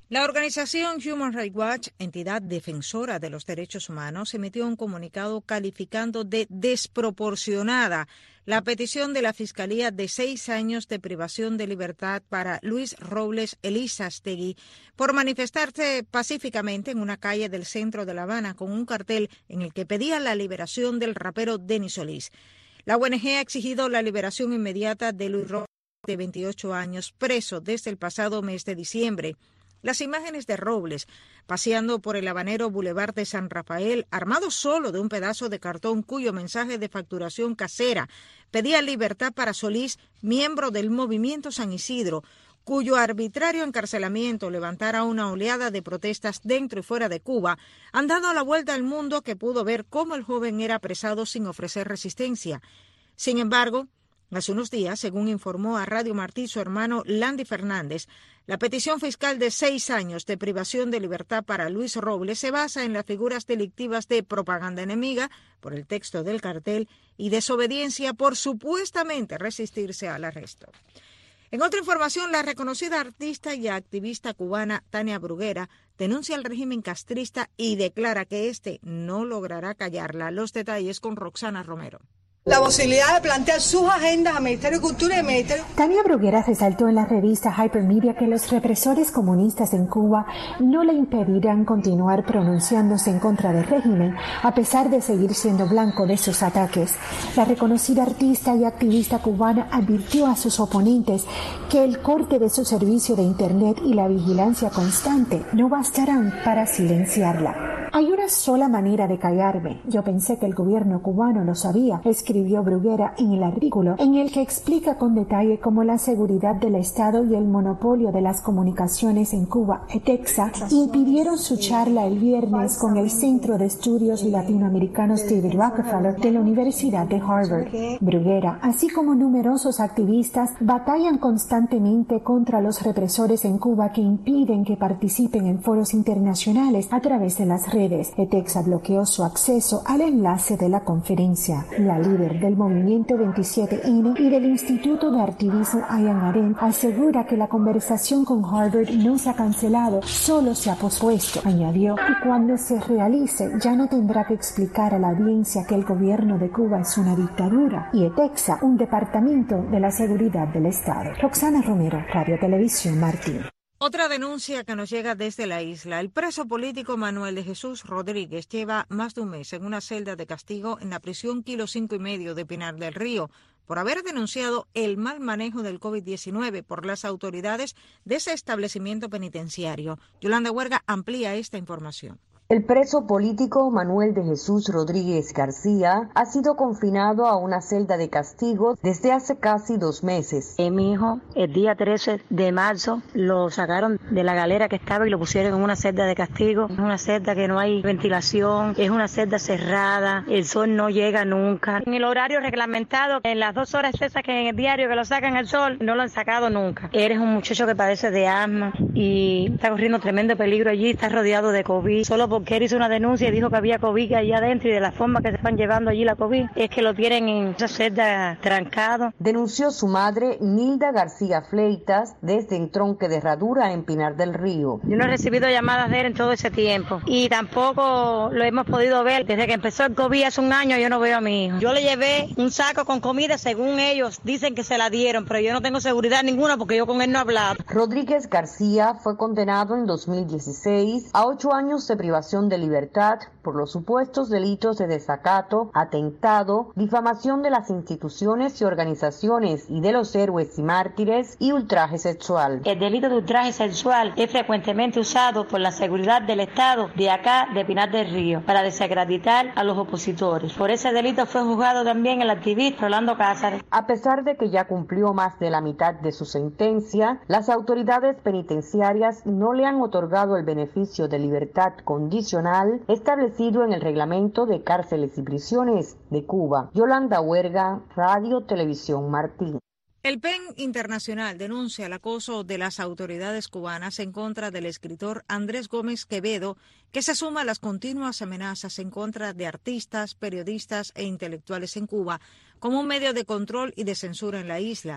La organización Human Rights Watch, entidad defensora de los derechos humanos, emitió un comunicado calificando de desproporcionada la petición de la Fiscalía de seis años de privación de libertad para Luis Robles Elizastegui por manifestarse pacíficamente en una calle del centro de La Habana con un cartel en el que pedía la liberación del rapero Denis Solís. La O N G ha exigido la liberación inmediata de Luis Robles, de veintiocho años, preso desde el pasado mes de diciembre. Las imágenes de Robles paseando por el habanero Boulevard de San Rafael, armado solo de un pedazo de cartón cuyo mensaje de facturación casera pedía libertad para Solís, miembro del movimiento San Isidro, cuyo arbitrario encarcelamiento levantara una oleada de protestas dentro y fuera de Cuba, han dado la vuelta al mundo que pudo ver cómo el joven era apresado sin ofrecer resistencia. Sin embargo, hace unos días, según informó a Radio Martí su hermano Landy Fernández, la petición fiscal de seis años de privación de libertad para Luis Robles se basa en las figuras delictivas de propaganda enemiga, por el texto del cartel, y desobediencia por supuestamente resistirse al arresto. En otra información, la reconocida artista y activista cubana Tania Bruguera denuncia al régimen castrista y declara que éste no logrará callarla. Los detalles con Roxana Romero. La posibilidad de plantear sus agendas al Ministerio de Cultura y al Ministerio... Tania Bruguera resaltó en la revista Hypermedia que los represores comunistas en Cuba no le impedirán continuar pronunciándose en contra del régimen, a pesar de seguir siendo blanco de sus ataques. La reconocida artista y activista cubana advirtió a sus oponentes que el corte de su servicio de Internet y la vigilancia constante no bastarán para silenciarla. Hay una sola manera de callarme. Yo pensé que el gobierno cubano lo sabía, escribió Bruguera en el artículo, en el que explica con detalle cómo la seguridad del Estado y el monopolio de las comunicaciones en Cuba, ETEXA, impidieron su charla el viernes con el Centro de Estudios Latinoamericanos David Rockefeller de la Universidad de Harvard. Bruguera, así como numerosos activistas, batallan constantemente contra los represores en Cuba que impiden que participen en foros internacionales a través de las redes. ETEXA bloqueó su acceso al enlace de la conferencia. La líder del movimiento veintisiete ene y del Instituto de Activismo Ayan Aren asegura que la conversación con Harvard no se ha cancelado, solo se ha pospuesto. Añadió, y cuando se realice ya no tendrá que explicar a la audiencia que el gobierno de Cuba es una dictadura y ETEXA un departamento de la seguridad del Estado. Roxana Romero, Radio Televisión Martín. Otra denuncia que nos llega desde la isla. El preso político Manuel de Jesús Rodríguez lleva más de un mes en una celda de castigo en la prisión Kilo Cinco y Medio de Pinar del Río por haber denunciado el mal manejo del COVID diecinueve por las autoridades de ese establecimiento penitenciario. Yolanda Huerga amplía esta información. El preso político Manuel de Jesús Rodríguez García ha sido confinado a una celda de castigo desde hace casi dos meses. Eh, mi hijo, el día trece de marzo, lo sacaron de la galera que estaba y lo pusieron en una celda de castigo. Es una celda que no hay ventilación, es una celda cerrada, el sol no llega nunca. En el horario reglamentado, en las dos horas esas que en el diario que lo sacan al sol, no lo han sacado nunca. Eres un muchacho que padece de asma y está corriendo tremendo peligro allí, está rodeado de COVID. Solo por porque él hizo una denuncia y dijo que había COVID allá adentro y de la forma que se están llevando allí la COVID es que lo tienen en esa celda trancado. Denunció su madre Nilda García Fleitas desde Entronque de Herradura en Pinar del Río. Yo no he recibido llamadas de él en todo ese tiempo y tampoco lo hemos podido ver. Desde que empezó el COVID hace un año yo no veo a mi hijo. Yo le llevé un saco con comida según ellos dicen que se la dieron, pero yo no tengo seguridad ninguna porque yo con él no he hablado. Rodríguez García fue condenado en dos mil dieciséis a ocho años de privación de libertad por los supuestos delitos de desacato, atentado, difamación de las instituciones y organizaciones y de los héroes y mártires y ultraje sexual. El delito de ultraje sexual es frecuentemente usado por la seguridad del Estado de acá, de Pinar del Río, para desacreditar a los opositores. Por ese delito fue juzgado también el activista Rolando Cázares. A pesar de que ya cumplió más de la mitad de su sentencia, las autoridades penitenciarias no le han otorgado el beneficio de libertad condicional establecido en el reglamento de cárceles y prisiones de Cuba. Yolanda Huerga, Radio Televisión Martín. El P E N Internacional denuncia el acoso de las autoridades cubanas en contra del escritor Andrés Gómez Quevedo, que se suma a las continuas amenazas en contra de artistas, periodistas e intelectuales en Cuba, como un medio de control y de censura en la isla.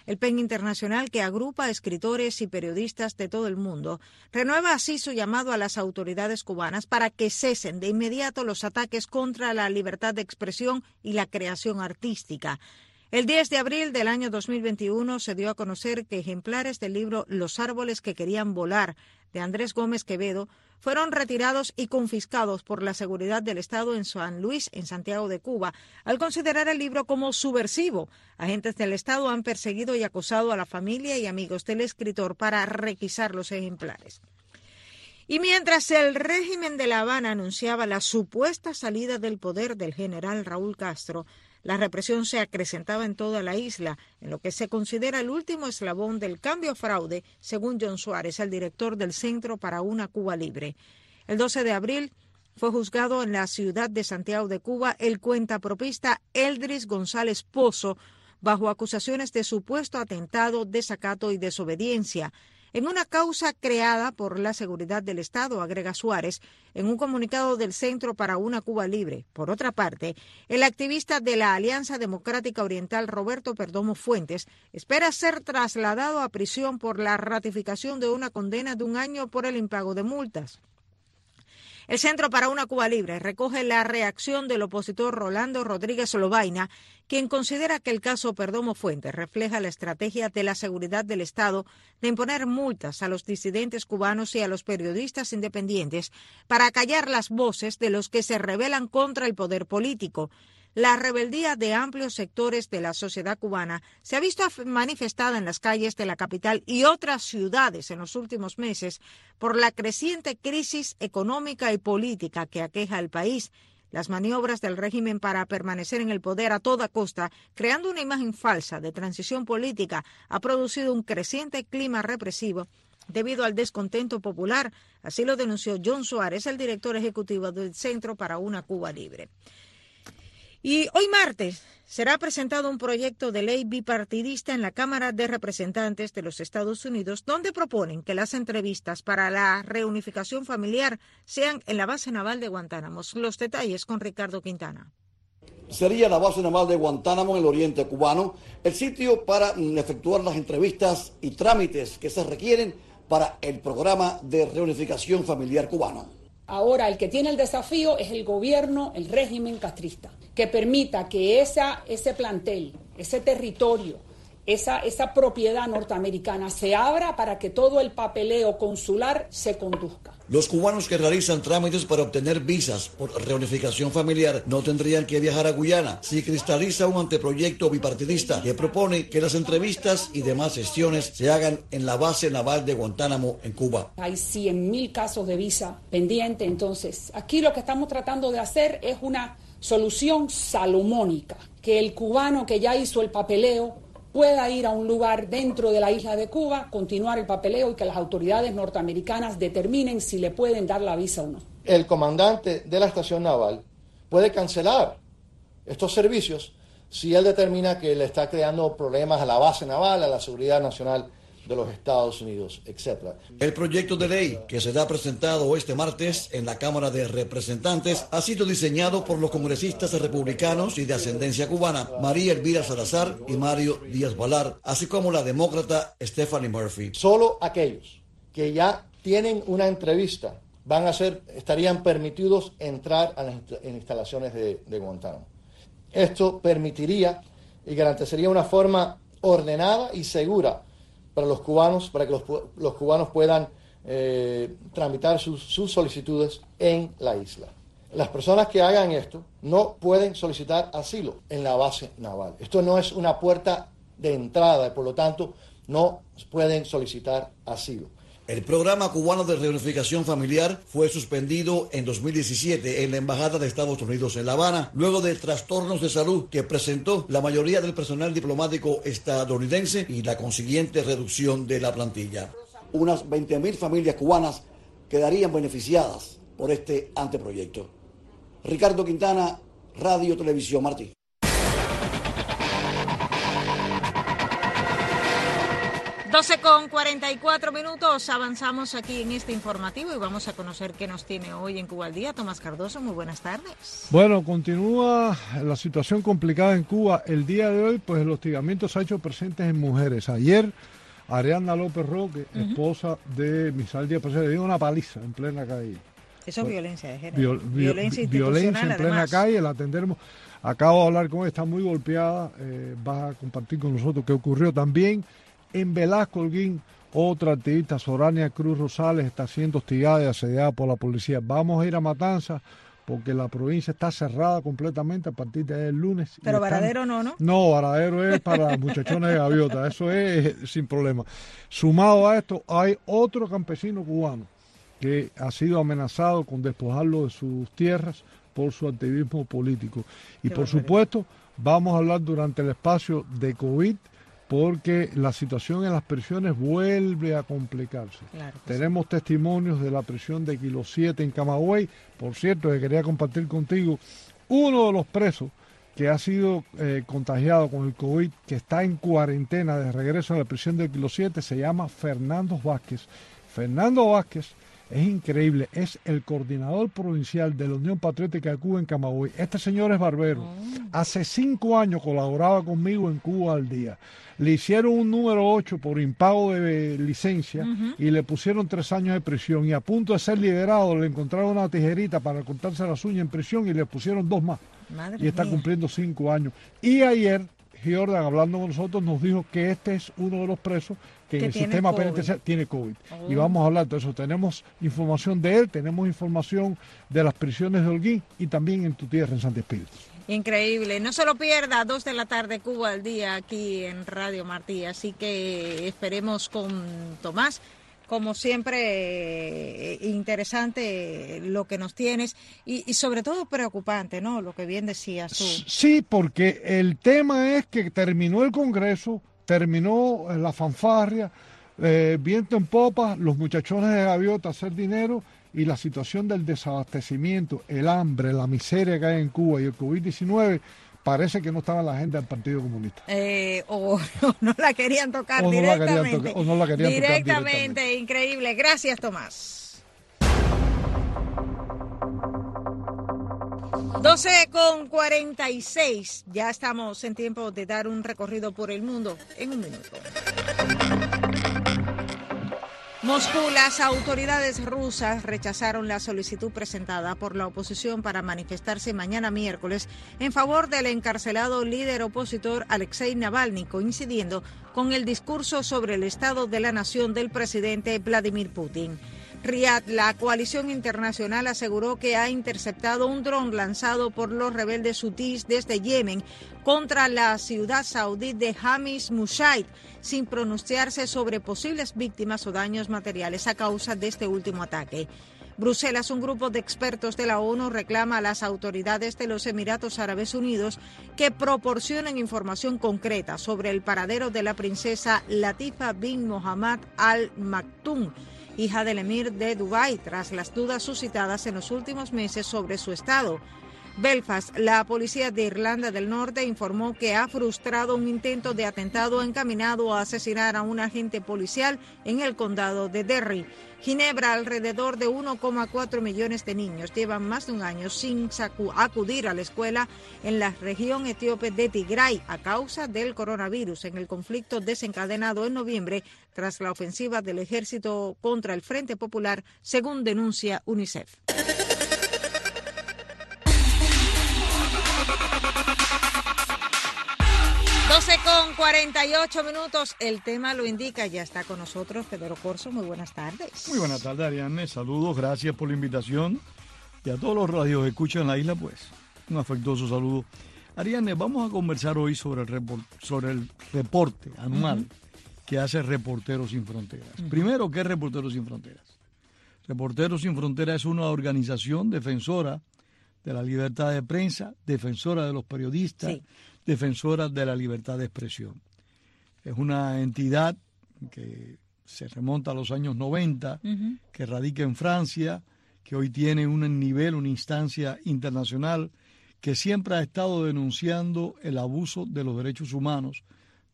El P E N Internacional, que agrupa escritores y periodistas de todo el mundo, renueva así su llamado a las autoridades cubanas para que cesen de inmediato los ataques contra la libertad de expresión y la creación artística. El diez de abril del año dos mil veintiuno se dio a conocer que ejemplares del libro Los árboles que querían volar, de Andrés Gómez Quevedo, fueron retirados y confiscados por la seguridad del Estado en San Luis, en Santiago de Cuba, al considerar el libro como subversivo. Agentes del Estado han perseguido y acosado a la familia y amigos del escritor para requisar los ejemplares. Y mientras el régimen de La Habana anunciaba la supuesta salida del poder del general Raúl Castro, la represión se acrecentaba en toda la isla, en lo que se considera el último eslabón del cambio fraude, según John Suárez, el director del Centro para una Cuba Libre. El doce de abril fue juzgado en la ciudad de Santiago de Cuba el cuentapropista Eldris González Pozo, bajo acusaciones de supuesto atentado, desacato y desobediencia, en una causa creada por la seguridad del Estado, agrega Suárez, en un comunicado del Centro para una Cuba Libre. Por otra parte, el activista de la Alianza Democrática Oriental, Roberto Perdomo Fuentes, espera ser trasladado a prisión por la ratificación de una condena de un año por el impago de multas. El Centro para una Cuba Libre recoge la reacción del opositor Rolando Rodríguez Lobaina, quien considera que el caso Perdomo Fuentes refleja la estrategia de la seguridad del Estado de imponer multas a los disidentes cubanos y a los periodistas independientes para callar las voces de los que se rebelan contra el poder político. La rebeldía de amplios sectores de la sociedad cubana se ha visto manifestada en las calles de la capital y otras ciudades en los últimos meses por la creciente crisis económica y política que aqueja al país, las maniobras del régimen para permanecer en el poder a toda costa, creando una imagen falsa de transición política, ha producido un creciente clima represivo debido al descontento popular. Así lo denunció John Suárez, el director ejecutivo del Centro para una Cuba Libre. Y hoy martes será presentado un proyecto de ley bipartidista en la Cámara de Representantes de los Estados Unidos, donde proponen que las entrevistas para la reunificación familiar sean en la base naval de Guantánamo. Los detalles con Ricardo Quintana. Sería la base naval de Guantánamo en el oriente cubano el sitio para efectuar las entrevistas y trámites que se requieren para el programa de reunificación familiar cubano. Ahora el que tiene el desafío es el gobierno, el régimen castrista, que permita que esa, ese plantel, ese territorio, esa, esa propiedad norteamericana se abra para que todo el papeleo consular se conduzca. Los cubanos que realizan trámites para obtener visas por reunificación familiar no tendrían que viajar a Guyana. Si cristaliza un anteproyecto bipartidista que propone que las entrevistas y demás gestiones se hagan en la base naval de Guantánamo, en Cuba. Hay cien mil casos de visa pendientes, entonces aquí lo que estamos tratando de hacer es una solución salomónica, que el cubano que ya hizo el papeleo pueda ir a un lugar dentro de la isla de Cuba, continuar el papeleo y que las autoridades norteamericanas determinen si le pueden dar la visa o no. El comandante de la estación naval puede cancelar estos servicios si él determina que le está creando problemas a la base naval, a la seguridad nacional de los Estados Unidos, etcétera. El proyecto de ley que será presentado este martes en la Cámara de Representantes ha sido diseñado por los congresistas republicanos y de ascendencia cubana, María Elvira Salazar y Mario Díaz Balar, así como la demócrata Stephanie Murphy. Solo aquellos que ya tienen una entrevista van a ser, estarían permitidos entrar a las instalaciones de, de Guantánamo. Esto permitiría y garantizaría una forma ordenada y segura para los cubanos, para que los, los cubanos puedan eh, tramitar sus, sus solicitudes en la isla. Las personas que hagan esto no pueden solicitar asilo en la base naval. Esto no es una puerta de entrada y por lo tanto no pueden solicitar asilo. El programa cubano de reunificación familiar fue suspendido en dos mil diecisiete en la Embajada de Estados Unidos en La Habana, luego de trastornos de salud que presentó la mayoría del personal diplomático estadounidense y la consiguiente reducción de la plantilla. Unas veinte mil familias cubanas quedarían beneficiadas por este anteproyecto. Ricardo Quintana, Radio Televisión Martí. doce con cuarenta y cuatro minutos, avanzamos aquí en este informativo y vamos a conocer qué nos tiene hoy en Cuba al Día. Tomás Cardoso, muy buenas tardes. Bueno, continúa la situación complicada en Cuba. El día de hoy, pues el hostigamiento se ha hecho presente en mujeres. Ayer, Ariadna López Roque, uh-huh. esposa de Misael Díaz Pascual, le dio una paliza en plena calle. Eso es pues, violencia de género. Viol, violencia violencia en plena además. calle, la atenderemos. Acabo de hablar con ella, está muy golpeada. Eh, va a compartir con nosotros qué ocurrió también. En Velasco, Holguín, otra activista, Sorania Cruz Rosales, está siendo hostigada y asediada por la policía. Vamos a ir a Matanzas porque la provincia está cerrada completamente a partir del lunes. Pero Varadero no, ¿no? No, Varadero es para las muchachones de gaviota, eso es sin problema. Sumado a esto, hay otro campesino cubano que ha sido amenazado con despojarlo de sus tierras por su activismo político. Y Qué por barbaridad. Supuesto, vamos a hablar durante el espacio de COVID, porque la situación en las prisiones vuelve a complicarse. Claro Tenemos sí. testimonios de la prisión de Kilo siete en Camagüey. Por cierto, que quería compartir contigo, uno de los presos que ha sido eh, contagiado con el COVID, que está en cuarentena de regreso a la prisión de Kilo siete, se llama Fernando Vázquez. Fernando Vázquez es increíble, es el coordinador provincial de la Unión Patriótica de Cuba en Camagüey. Este señor es barbero. Oh. Hace cinco años colaboraba conmigo en Cuba al Día. Le hicieron un número ocho por impago de licencia uh-huh. y le pusieron tres años de prisión. Y a punto de ser liberado le encontraron una tijerita para cortarse las uñas en prisión y le pusieron dos más. Madre y está mía. cumpliendo cinco años. Y ayer Jordan, hablando con nosotros, nos dijo que este es uno de los presos que en el sistema penitenciario tiene COVID. Oh. Y vamos a hablar de eso. Tenemos información de él, tenemos información de las prisiones de Holguín y también en tu tierra, en Santi Espíritu. Increíble. No se lo pierda, dos de la tarde, Cuba al Día, aquí en Radio Martí. Así que esperemos con Tomás. Como siempre, eh, interesante lo que nos tienes y, y sobre todo preocupante, ¿no? Lo que bien decía su... Sí, porque el tema es que terminó el Congreso, terminó la fanfarria, eh, viento en popa, los muchachones de gaviota hacer dinero y la situación del desabastecimiento, el hambre, la miseria que hay en Cuba y el COVID diecinueve... parece que no estaba en la agenda del Partido Comunista. Eh, o no, no la querían tocar o directamente. No la querían tocar, o no la querían directamente, tocar directamente. Increíble. Gracias, Tomás. doce con cuarenta y seis. Ya estamos en tiempo de dar un recorrido por el mundo en un minuto. Moscú, las autoridades rusas rechazaron la solicitud presentada por la oposición para manifestarse mañana miércoles en favor del encarcelado líder opositor Alexei Navalny, coincidiendo con el discurso sobre el estado de la nación del presidente Vladimir Putin. Riad, la coalición internacional aseguró que ha interceptado un dron lanzado por los rebeldes hutíes desde Yemen contra la ciudad saudí de Hamis Mushaid, sin pronunciarse sobre posibles víctimas o daños materiales a causa de este último ataque. Bruselas, un grupo de expertos de la ONU reclama a las autoridades de los Emiratos Árabes Unidos que proporcionen información concreta sobre el paradero de la princesa Latifa bin Mohammed Al Maktoum, hija del emir de Dubái, tras las dudas suscitadas en los últimos meses sobre su estado. Belfast, la policía de Irlanda del Norte informó que ha frustrado un intento de atentado encaminado a asesinar a un agente policial en el condado de Derry. Ginebra, alrededor de uno coma cuatro millones de niños llevan más de un año sin acudir a la escuela en la región etíope de Tigray a causa del coronavirus en el conflicto desencadenado en noviembre tras la ofensiva del ejército contra el Frente Popular, según denuncia UNICEF. doce con cuarenta y ocho minutos, el tema lo indica, ya está con nosotros Pedro Corso, muy buenas tardes. Muy buenas tardes, Ariadne, saludos, gracias por la invitación y a todos los radios que escuchan en la isla, pues, un afectuoso saludo. Ariadne, vamos a conversar hoy sobre el, report, sobre el reporte anual uh-huh. que hace Reporteros Sin Fronteras. Uh-huh. Primero, ¿qué es Reporteros Sin Fronteras? Reporteros Sin Fronteras es una organización defensora de la libertad de prensa, defensora de los periodistas, sí. defensora de la libertad de expresión. Es una entidad que se remonta a los años noventa, uh-huh. que radica en Francia, que hoy tiene un nivel, una instancia internacional, que siempre ha estado denunciando el abuso de los derechos humanos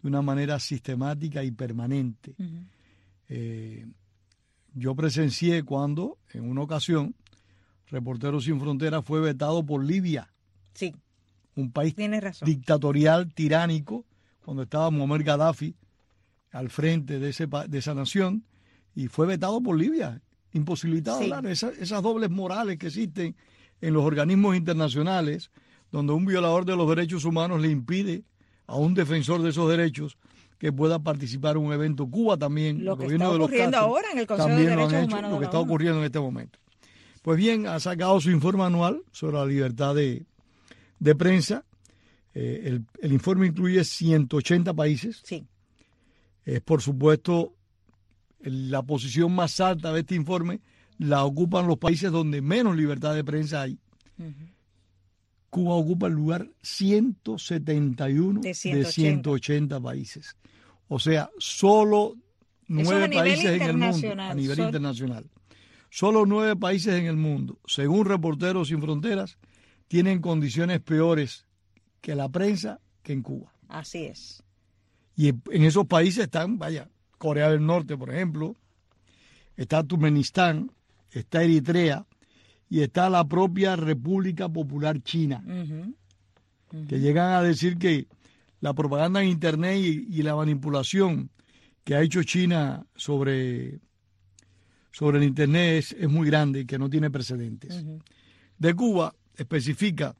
de una manera sistemática y permanente. Uh-huh. Eh, yo presencié cuando, en una ocasión, Reporteros Sin Fronteras fue vetado por Libia. Sí. Un país Tienes razón. dictatorial, tiránico, cuando estaba Muammar Gaddafi al frente de, ese, de esa nación, y fue vetado por Libia, imposibilitado de Sí. hablar. Esa, esas dobles morales que existen en los organismos internacionales, donde un violador de los derechos humanos le impide a un defensor de esos derechos que pueda participar en un evento. Cuba también, Lo el que gobierno está de los ocurriendo Castro, ahora en el Consejo de también lo han Derechos hecho, Humanos lo de que la está ONU. ocurriendo en este momento. Pues bien, ha sacado su informe anual sobre la libertad de, de prensa. Eh, el, el informe incluye ciento ochenta países. Sí. Es, por supuesto, la posición más alta de este informe la ocupan los países donde menos libertad de prensa hay. Uh-huh. Cuba ocupa el lugar ciento setenta y uno De de ciento ochenta. ciento ochenta países. O sea, solo nueve a nivel países en el mundo, internacional. a nivel Sol- internacional. Solo nueve países en el mundo, según Reporteros Sin Fronteras, tienen condiciones peores que la prensa que en Cuba. Así es. Y en esos países están, vaya, Corea del Norte, por ejemplo, está Turkmenistán, está Eritrea y está la propia República Popular China, Uh-huh. Uh-huh. que llegan a decir que la propaganda en Internet y, y la manipulación que ha hecho China sobre, sobre el Internet es, es muy grande y que no tiene precedentes. Uh-huh. De Cuba especifica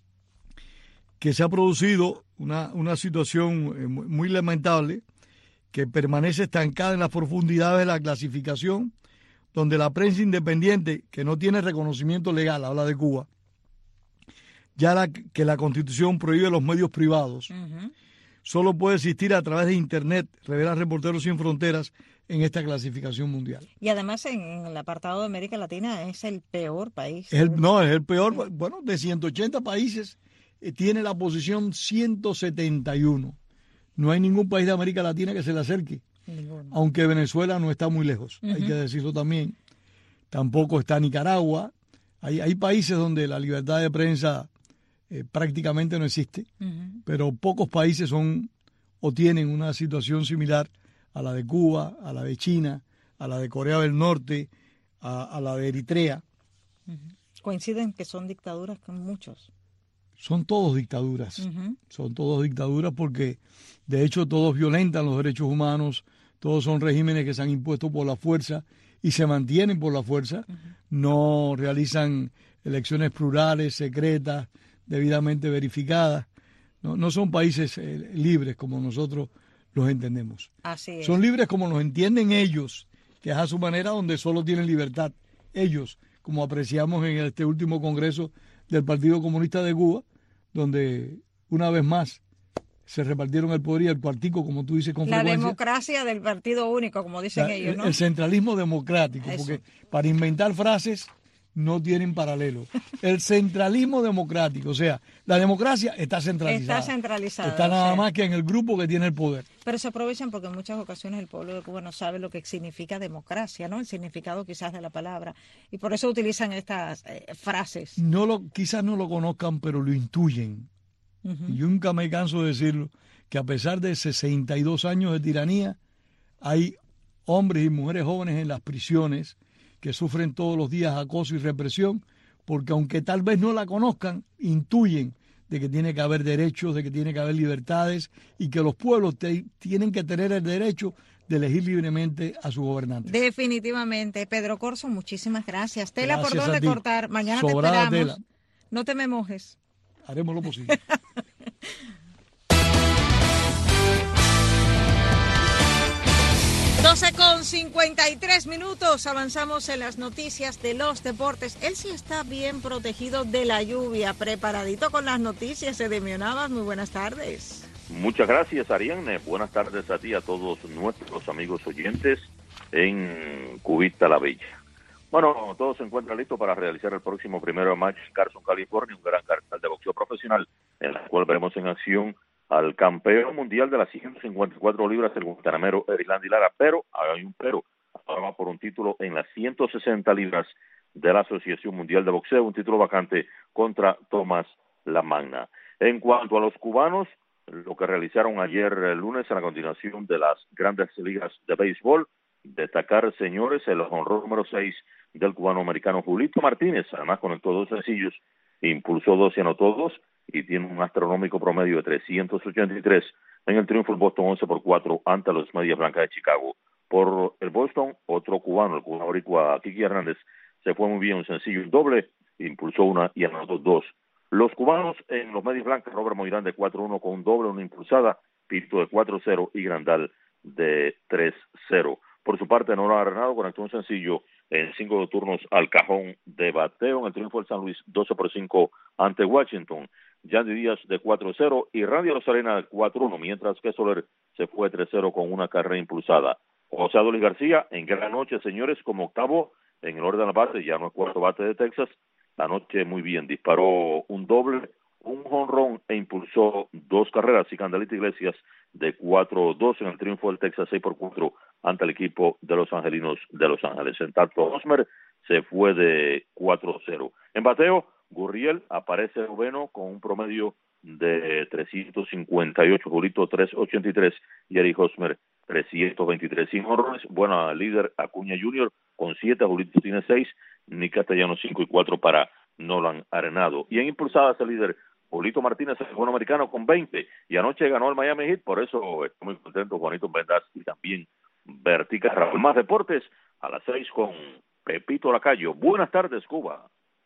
que se ha producido una, una situación eh, muy, muy lamentable que permanece estancada en las profundidades de la clasificación, donde la prensa independiente, que no tiene reconocimiento legal, habla de Cuba, ya la, que la Constitución prohíbe los medios privados, Uh-huh. solo puede existir a través de Internet, revela Reporteros Sin Fronteras en esta clasificación mundial. Y además en, en el apartado de América Latina es el peor país. Es el, no, es el peor, bueno, de ciento ochenta países eh, tiene la posición ciento setenta y uno. No hay ningún país de América Latina que se le acerque, Ninguno. aunque Venezuela no está muy lejos, Uh-huh. hay que decirlo también. Tampoco está Nicaragua. Hay, hay países donde la libertad de prensa eh, prácticamente no existe, Uh-huh. pero pocos países son o tienen una situación similar a la de Cuba, a la de China, a la de Corea del Norte, a, a la de Eritrea. Uh-huh. Coinciden que son dictaduras con muchos. Son todos dictaduras, Uh-huh. son todos dictaduras porque de hecho todos violentan los derechos humanos, todos son regímenes que se han impuesto por la fuerza y se mantienen por la fuerza, Uh-huh. no realizan elecciones plurales, secretas, debidamente verificadas, no, no son países eh, libres como nosotros los entendemos. Así es. Son libres como los entienden ellos, que es a su manera donde solo tienen libertad ellos, como apreciamos en este último congreso del Partido Comunista de Cuba, donde una vez más se repartieron el poder y el cuartico, como tú dices con La frecuencia. democracia del partido único, como dicen La- ellos, el, ¿no? el centralismo democrático, Eso. porque para inventar frases no tienen paralelo. El centralismo democrático, o sea, la democracia está centralizada. Está centralizada. Está nada sí. más que en el grupo que tiene el poder. Pero se aprovechan porque en muchas ocasiones el pueblo de Cuba no sabe lo que significa democracia, ¿no? El significado quizás de la palabra. Y por eso utilizan estas eh, frases. No lo, quizás no lo conozcan, pero lo intuyen. Uh-huh. Y yo nunca me canso de decirlo, que a pesar de sesenta y dos años de tiranía, hay hombres y mujeres jóvenes en las prisiones que sufren todos los días acoso y represión, porque aunque tal vez no la conozcan, intuyen de que tiene que haber derechos, de que tiene que haber libertades y que los pueblos te, tienen que tener el derecho de elegir libremente a sus gobernantes. Definitivamente. Pedro Corzo, muchísimas gracias. Tela Gracias por a donde ti. cortar. Mañana Sobrada te esperamos. tela. No te me mojes. Haremos lo posible. doce con cincuenta y tres minutos, avanzamos en las noticias de los deportes. Él sí está bien protegido de la lluvia, preparadito con las noticias. Edemio Navas, muy buenas tardes. Muchas gracias, Ariane. Buenas tardes a ti y a todos nuestros amigos oyentes en Cubita la Bella. Bueno, todo se encuentra listo para realizar el próximo primero de mayo en Carson, California, un gran cartel de boxeo profesional, en la cual veremos en acción al campeón mundial de las ciento cincuenta y cuatro libras, el guantanamero Erislandy Lara, pero hay un pero, ahora va por un título en las ciento sesenta libras de la Asociación Mundial de Boxeo, un título vacante contra Tomás La Magna. En cuanto a los cubanos, lo que realizaron ayer el lunes en la continuación de las grandes ligas de béisbol. Destacar, señores, el jonrón número seis del cubano-americano Julito Martínez. Además conectó dos sencillos, impulsó dos y anotó dos, y tiene un astronómico promedio de trescientos ochenta y tres en el triunfo del Boston once por cuatro ante los Medias Blancas de Chicago. Por el Boston, otro cubano, el cubano boricua Kiki Hernández, se fue muy bien, un sencillo y un doble, impulsó una y anotó dos. Los cubanos en los Medias Blancas, Robert Moirán de cuatro uno con un doble, una impulsada, Pirito de cuatro cero y Grandal de tres cero. Por su parte, Nolan Arenado conectó un sencillo en cinco turnos al cajón de bateo en el triunfo del San Luis doce por cinco ante Washington. Yandy Díaz de cuatro cero y Randy Rosarena de cuatro uno, mientras que Soler se fue tres cero con una carrera impulsada. José Adolis García, en gran noche, señores, como octavo en el orden de la base, ya no es cuarto bate de Texas. Anoche muy bien, disparó un doble, un jonrón e impulsó dos carreras, y Candelita Iglesias de cuatro dos en el triunfo del Texas seis por cuatro ante el equipo de los Angelinos de Los Ángeles. En tanto, Hosmer se fue de cuatro cero. En bateo, Gurriel aparece noveno con un promedio de trescientos cincuenta y ocho, Julito trescientos ochenta y tres y Eric Hosmer trescientos veintitrés. Sin jonrones, bueno, líder Acuña junior con siete, Julito tiene seis, Nick Castellanos cinco y cuatro para Nolan Arenado. Y en impulsadas el líder Julito Martínez, el cubano americano, con veinte, y anoche ganó el Miami Heat, por eso estoy muy contento, Juanito Vendas y también Vertica Raúl. Más deportes a las seis con Pepito Lacayo. Buenas tardes, Cuba.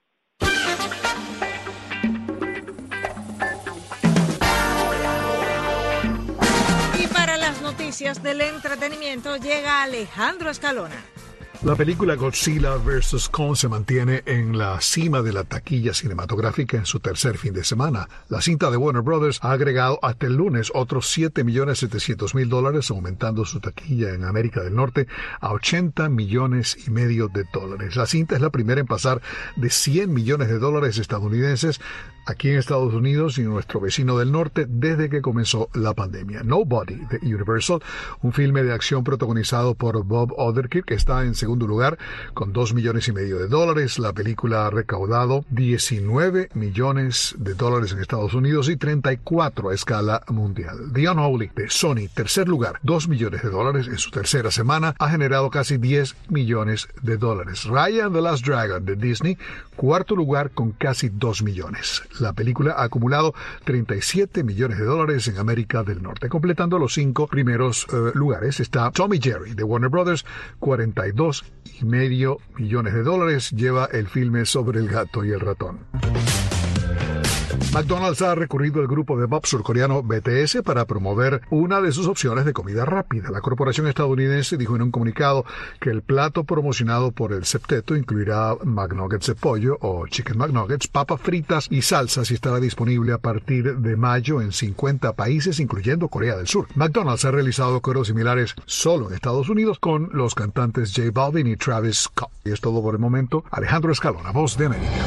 Y para las noticias del entretenimiento llega Alejandro Escalona. La película Godzilla versus. Kong se mantiene en la cima de la taquilla cinematográfica en su tercer fin de semana. La cinta de Warner Brothers ha agregado hasta el lunes otros siete millones setecientos mil dólares, aumentando su taquilla en América del Norte a ochenta millones y medio de dólares. La cinta es la primera en pasar de cien millones de dólares estadounidenses aquí en Estados Unidos y en nuestro vecino del norte desde que comenzó la pandemia. Nobody de Universal, un filme de acción protagonizado por Bob Odenkirk, que está en segundo lugar con dos millones y medio de dólares. La película ha recaudado diecinueve millones de dólares en Estados Unidos y treinta y cuatro a escala mundial. The Unholy de Sony, tercer lugar, dos millones de dólares en su tercera semana, ha generado casi diez millones de dólares. Raya and the Last Dragon de Disney, cuarto lugar con casi dos millones. La película ha acumulado treinta y siete millones de dólares en América del Norte. Completando los cinco primeros uh, lugares está Tom y Jerry de Warner Brothers, cuarenta y dos y medio millones de dólares lleva el filme sobre el gato y el ratón. McDonald's ha recurrido al grupo de pop surcoreano B T S para promover una de sus opciones de comida rápida. La corporación estadounidense dijo en un comunicado que el plato promocionado por el septeto incluirá McNuggets de pollo o Chicken McNuggets, papas fritas y salsas, y estará disponible a partir de mayo en cincuenta países, incluyendo Corea del Sur. McDonald's ha realizado acuerdos similares solo en Estados Unidos con los cantantes J Balvin y Travis Scott. Y es todo por el momento. Alejandro Escalona, Voz de América.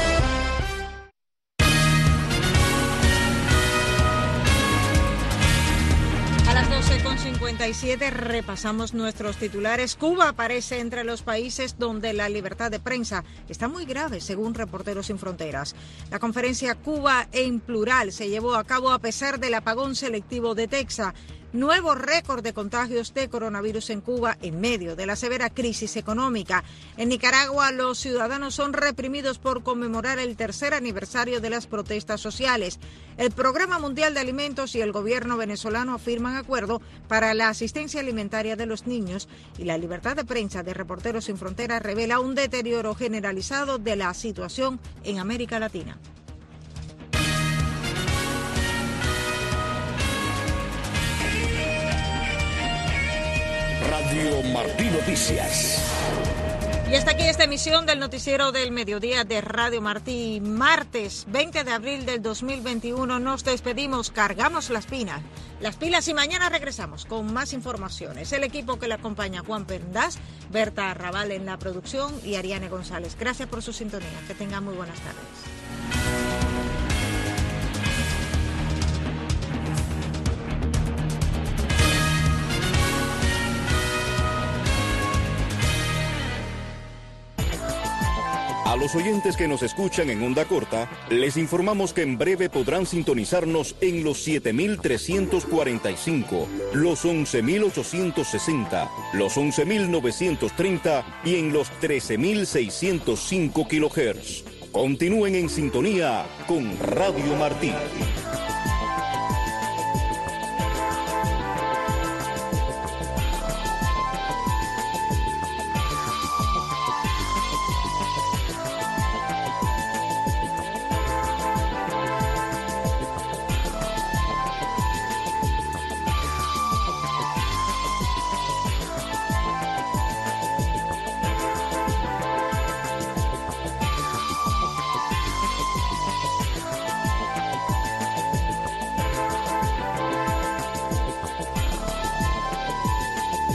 cincuenta y siete repasamos nuestros titulares. Cuba aparece entre los países donde la libertad de prensa está muy grave, según Reporteros Sin Fronteras. La conferencia Cuba en plural se llevó a cabo a pesar del apagón selectivo de Texas. Nuevo récord de contagios de coronavirus en Cuba en medio de la severa crisis económica. En Nicaragua, los ciudadanos son reprimidos por conmemorar el tercer aniversario de las protestas sociales. El Programa Mundial de Alimentos y el gobierno venezolano firman acuerdo para la asistencia alimentaria de los niños, y la libertad de prensa de Reporteros Sin Fronteras revela un deterioro generalizado de la situación en América Latina. Radio Martí Noticias. Y hasta aquí esta emisión del noticiero del mediodía de Radio Martí. Martes veinte de abril del dos mil veintiuno nos despedimos, cargamos las pilas, las pilas y mañana regresamos con más informaciones. El equipo que le acompaña, Juan Perdaz, Berta Arrabal en la producción y Ariane González. Gracias por su sintonía. Que tengan muy buenas tardes. A los oyentes que nos escuchan en onda corta, les informamos que en breve podrán sintonizarnos en los siete mil trescientos cuarenta y cinco, los once mil ochocientos sesenta, los once mil novecientos treinta y en los trece mil seiscientos cinco kilohertz. Continúen en sintonía con Radio Martí.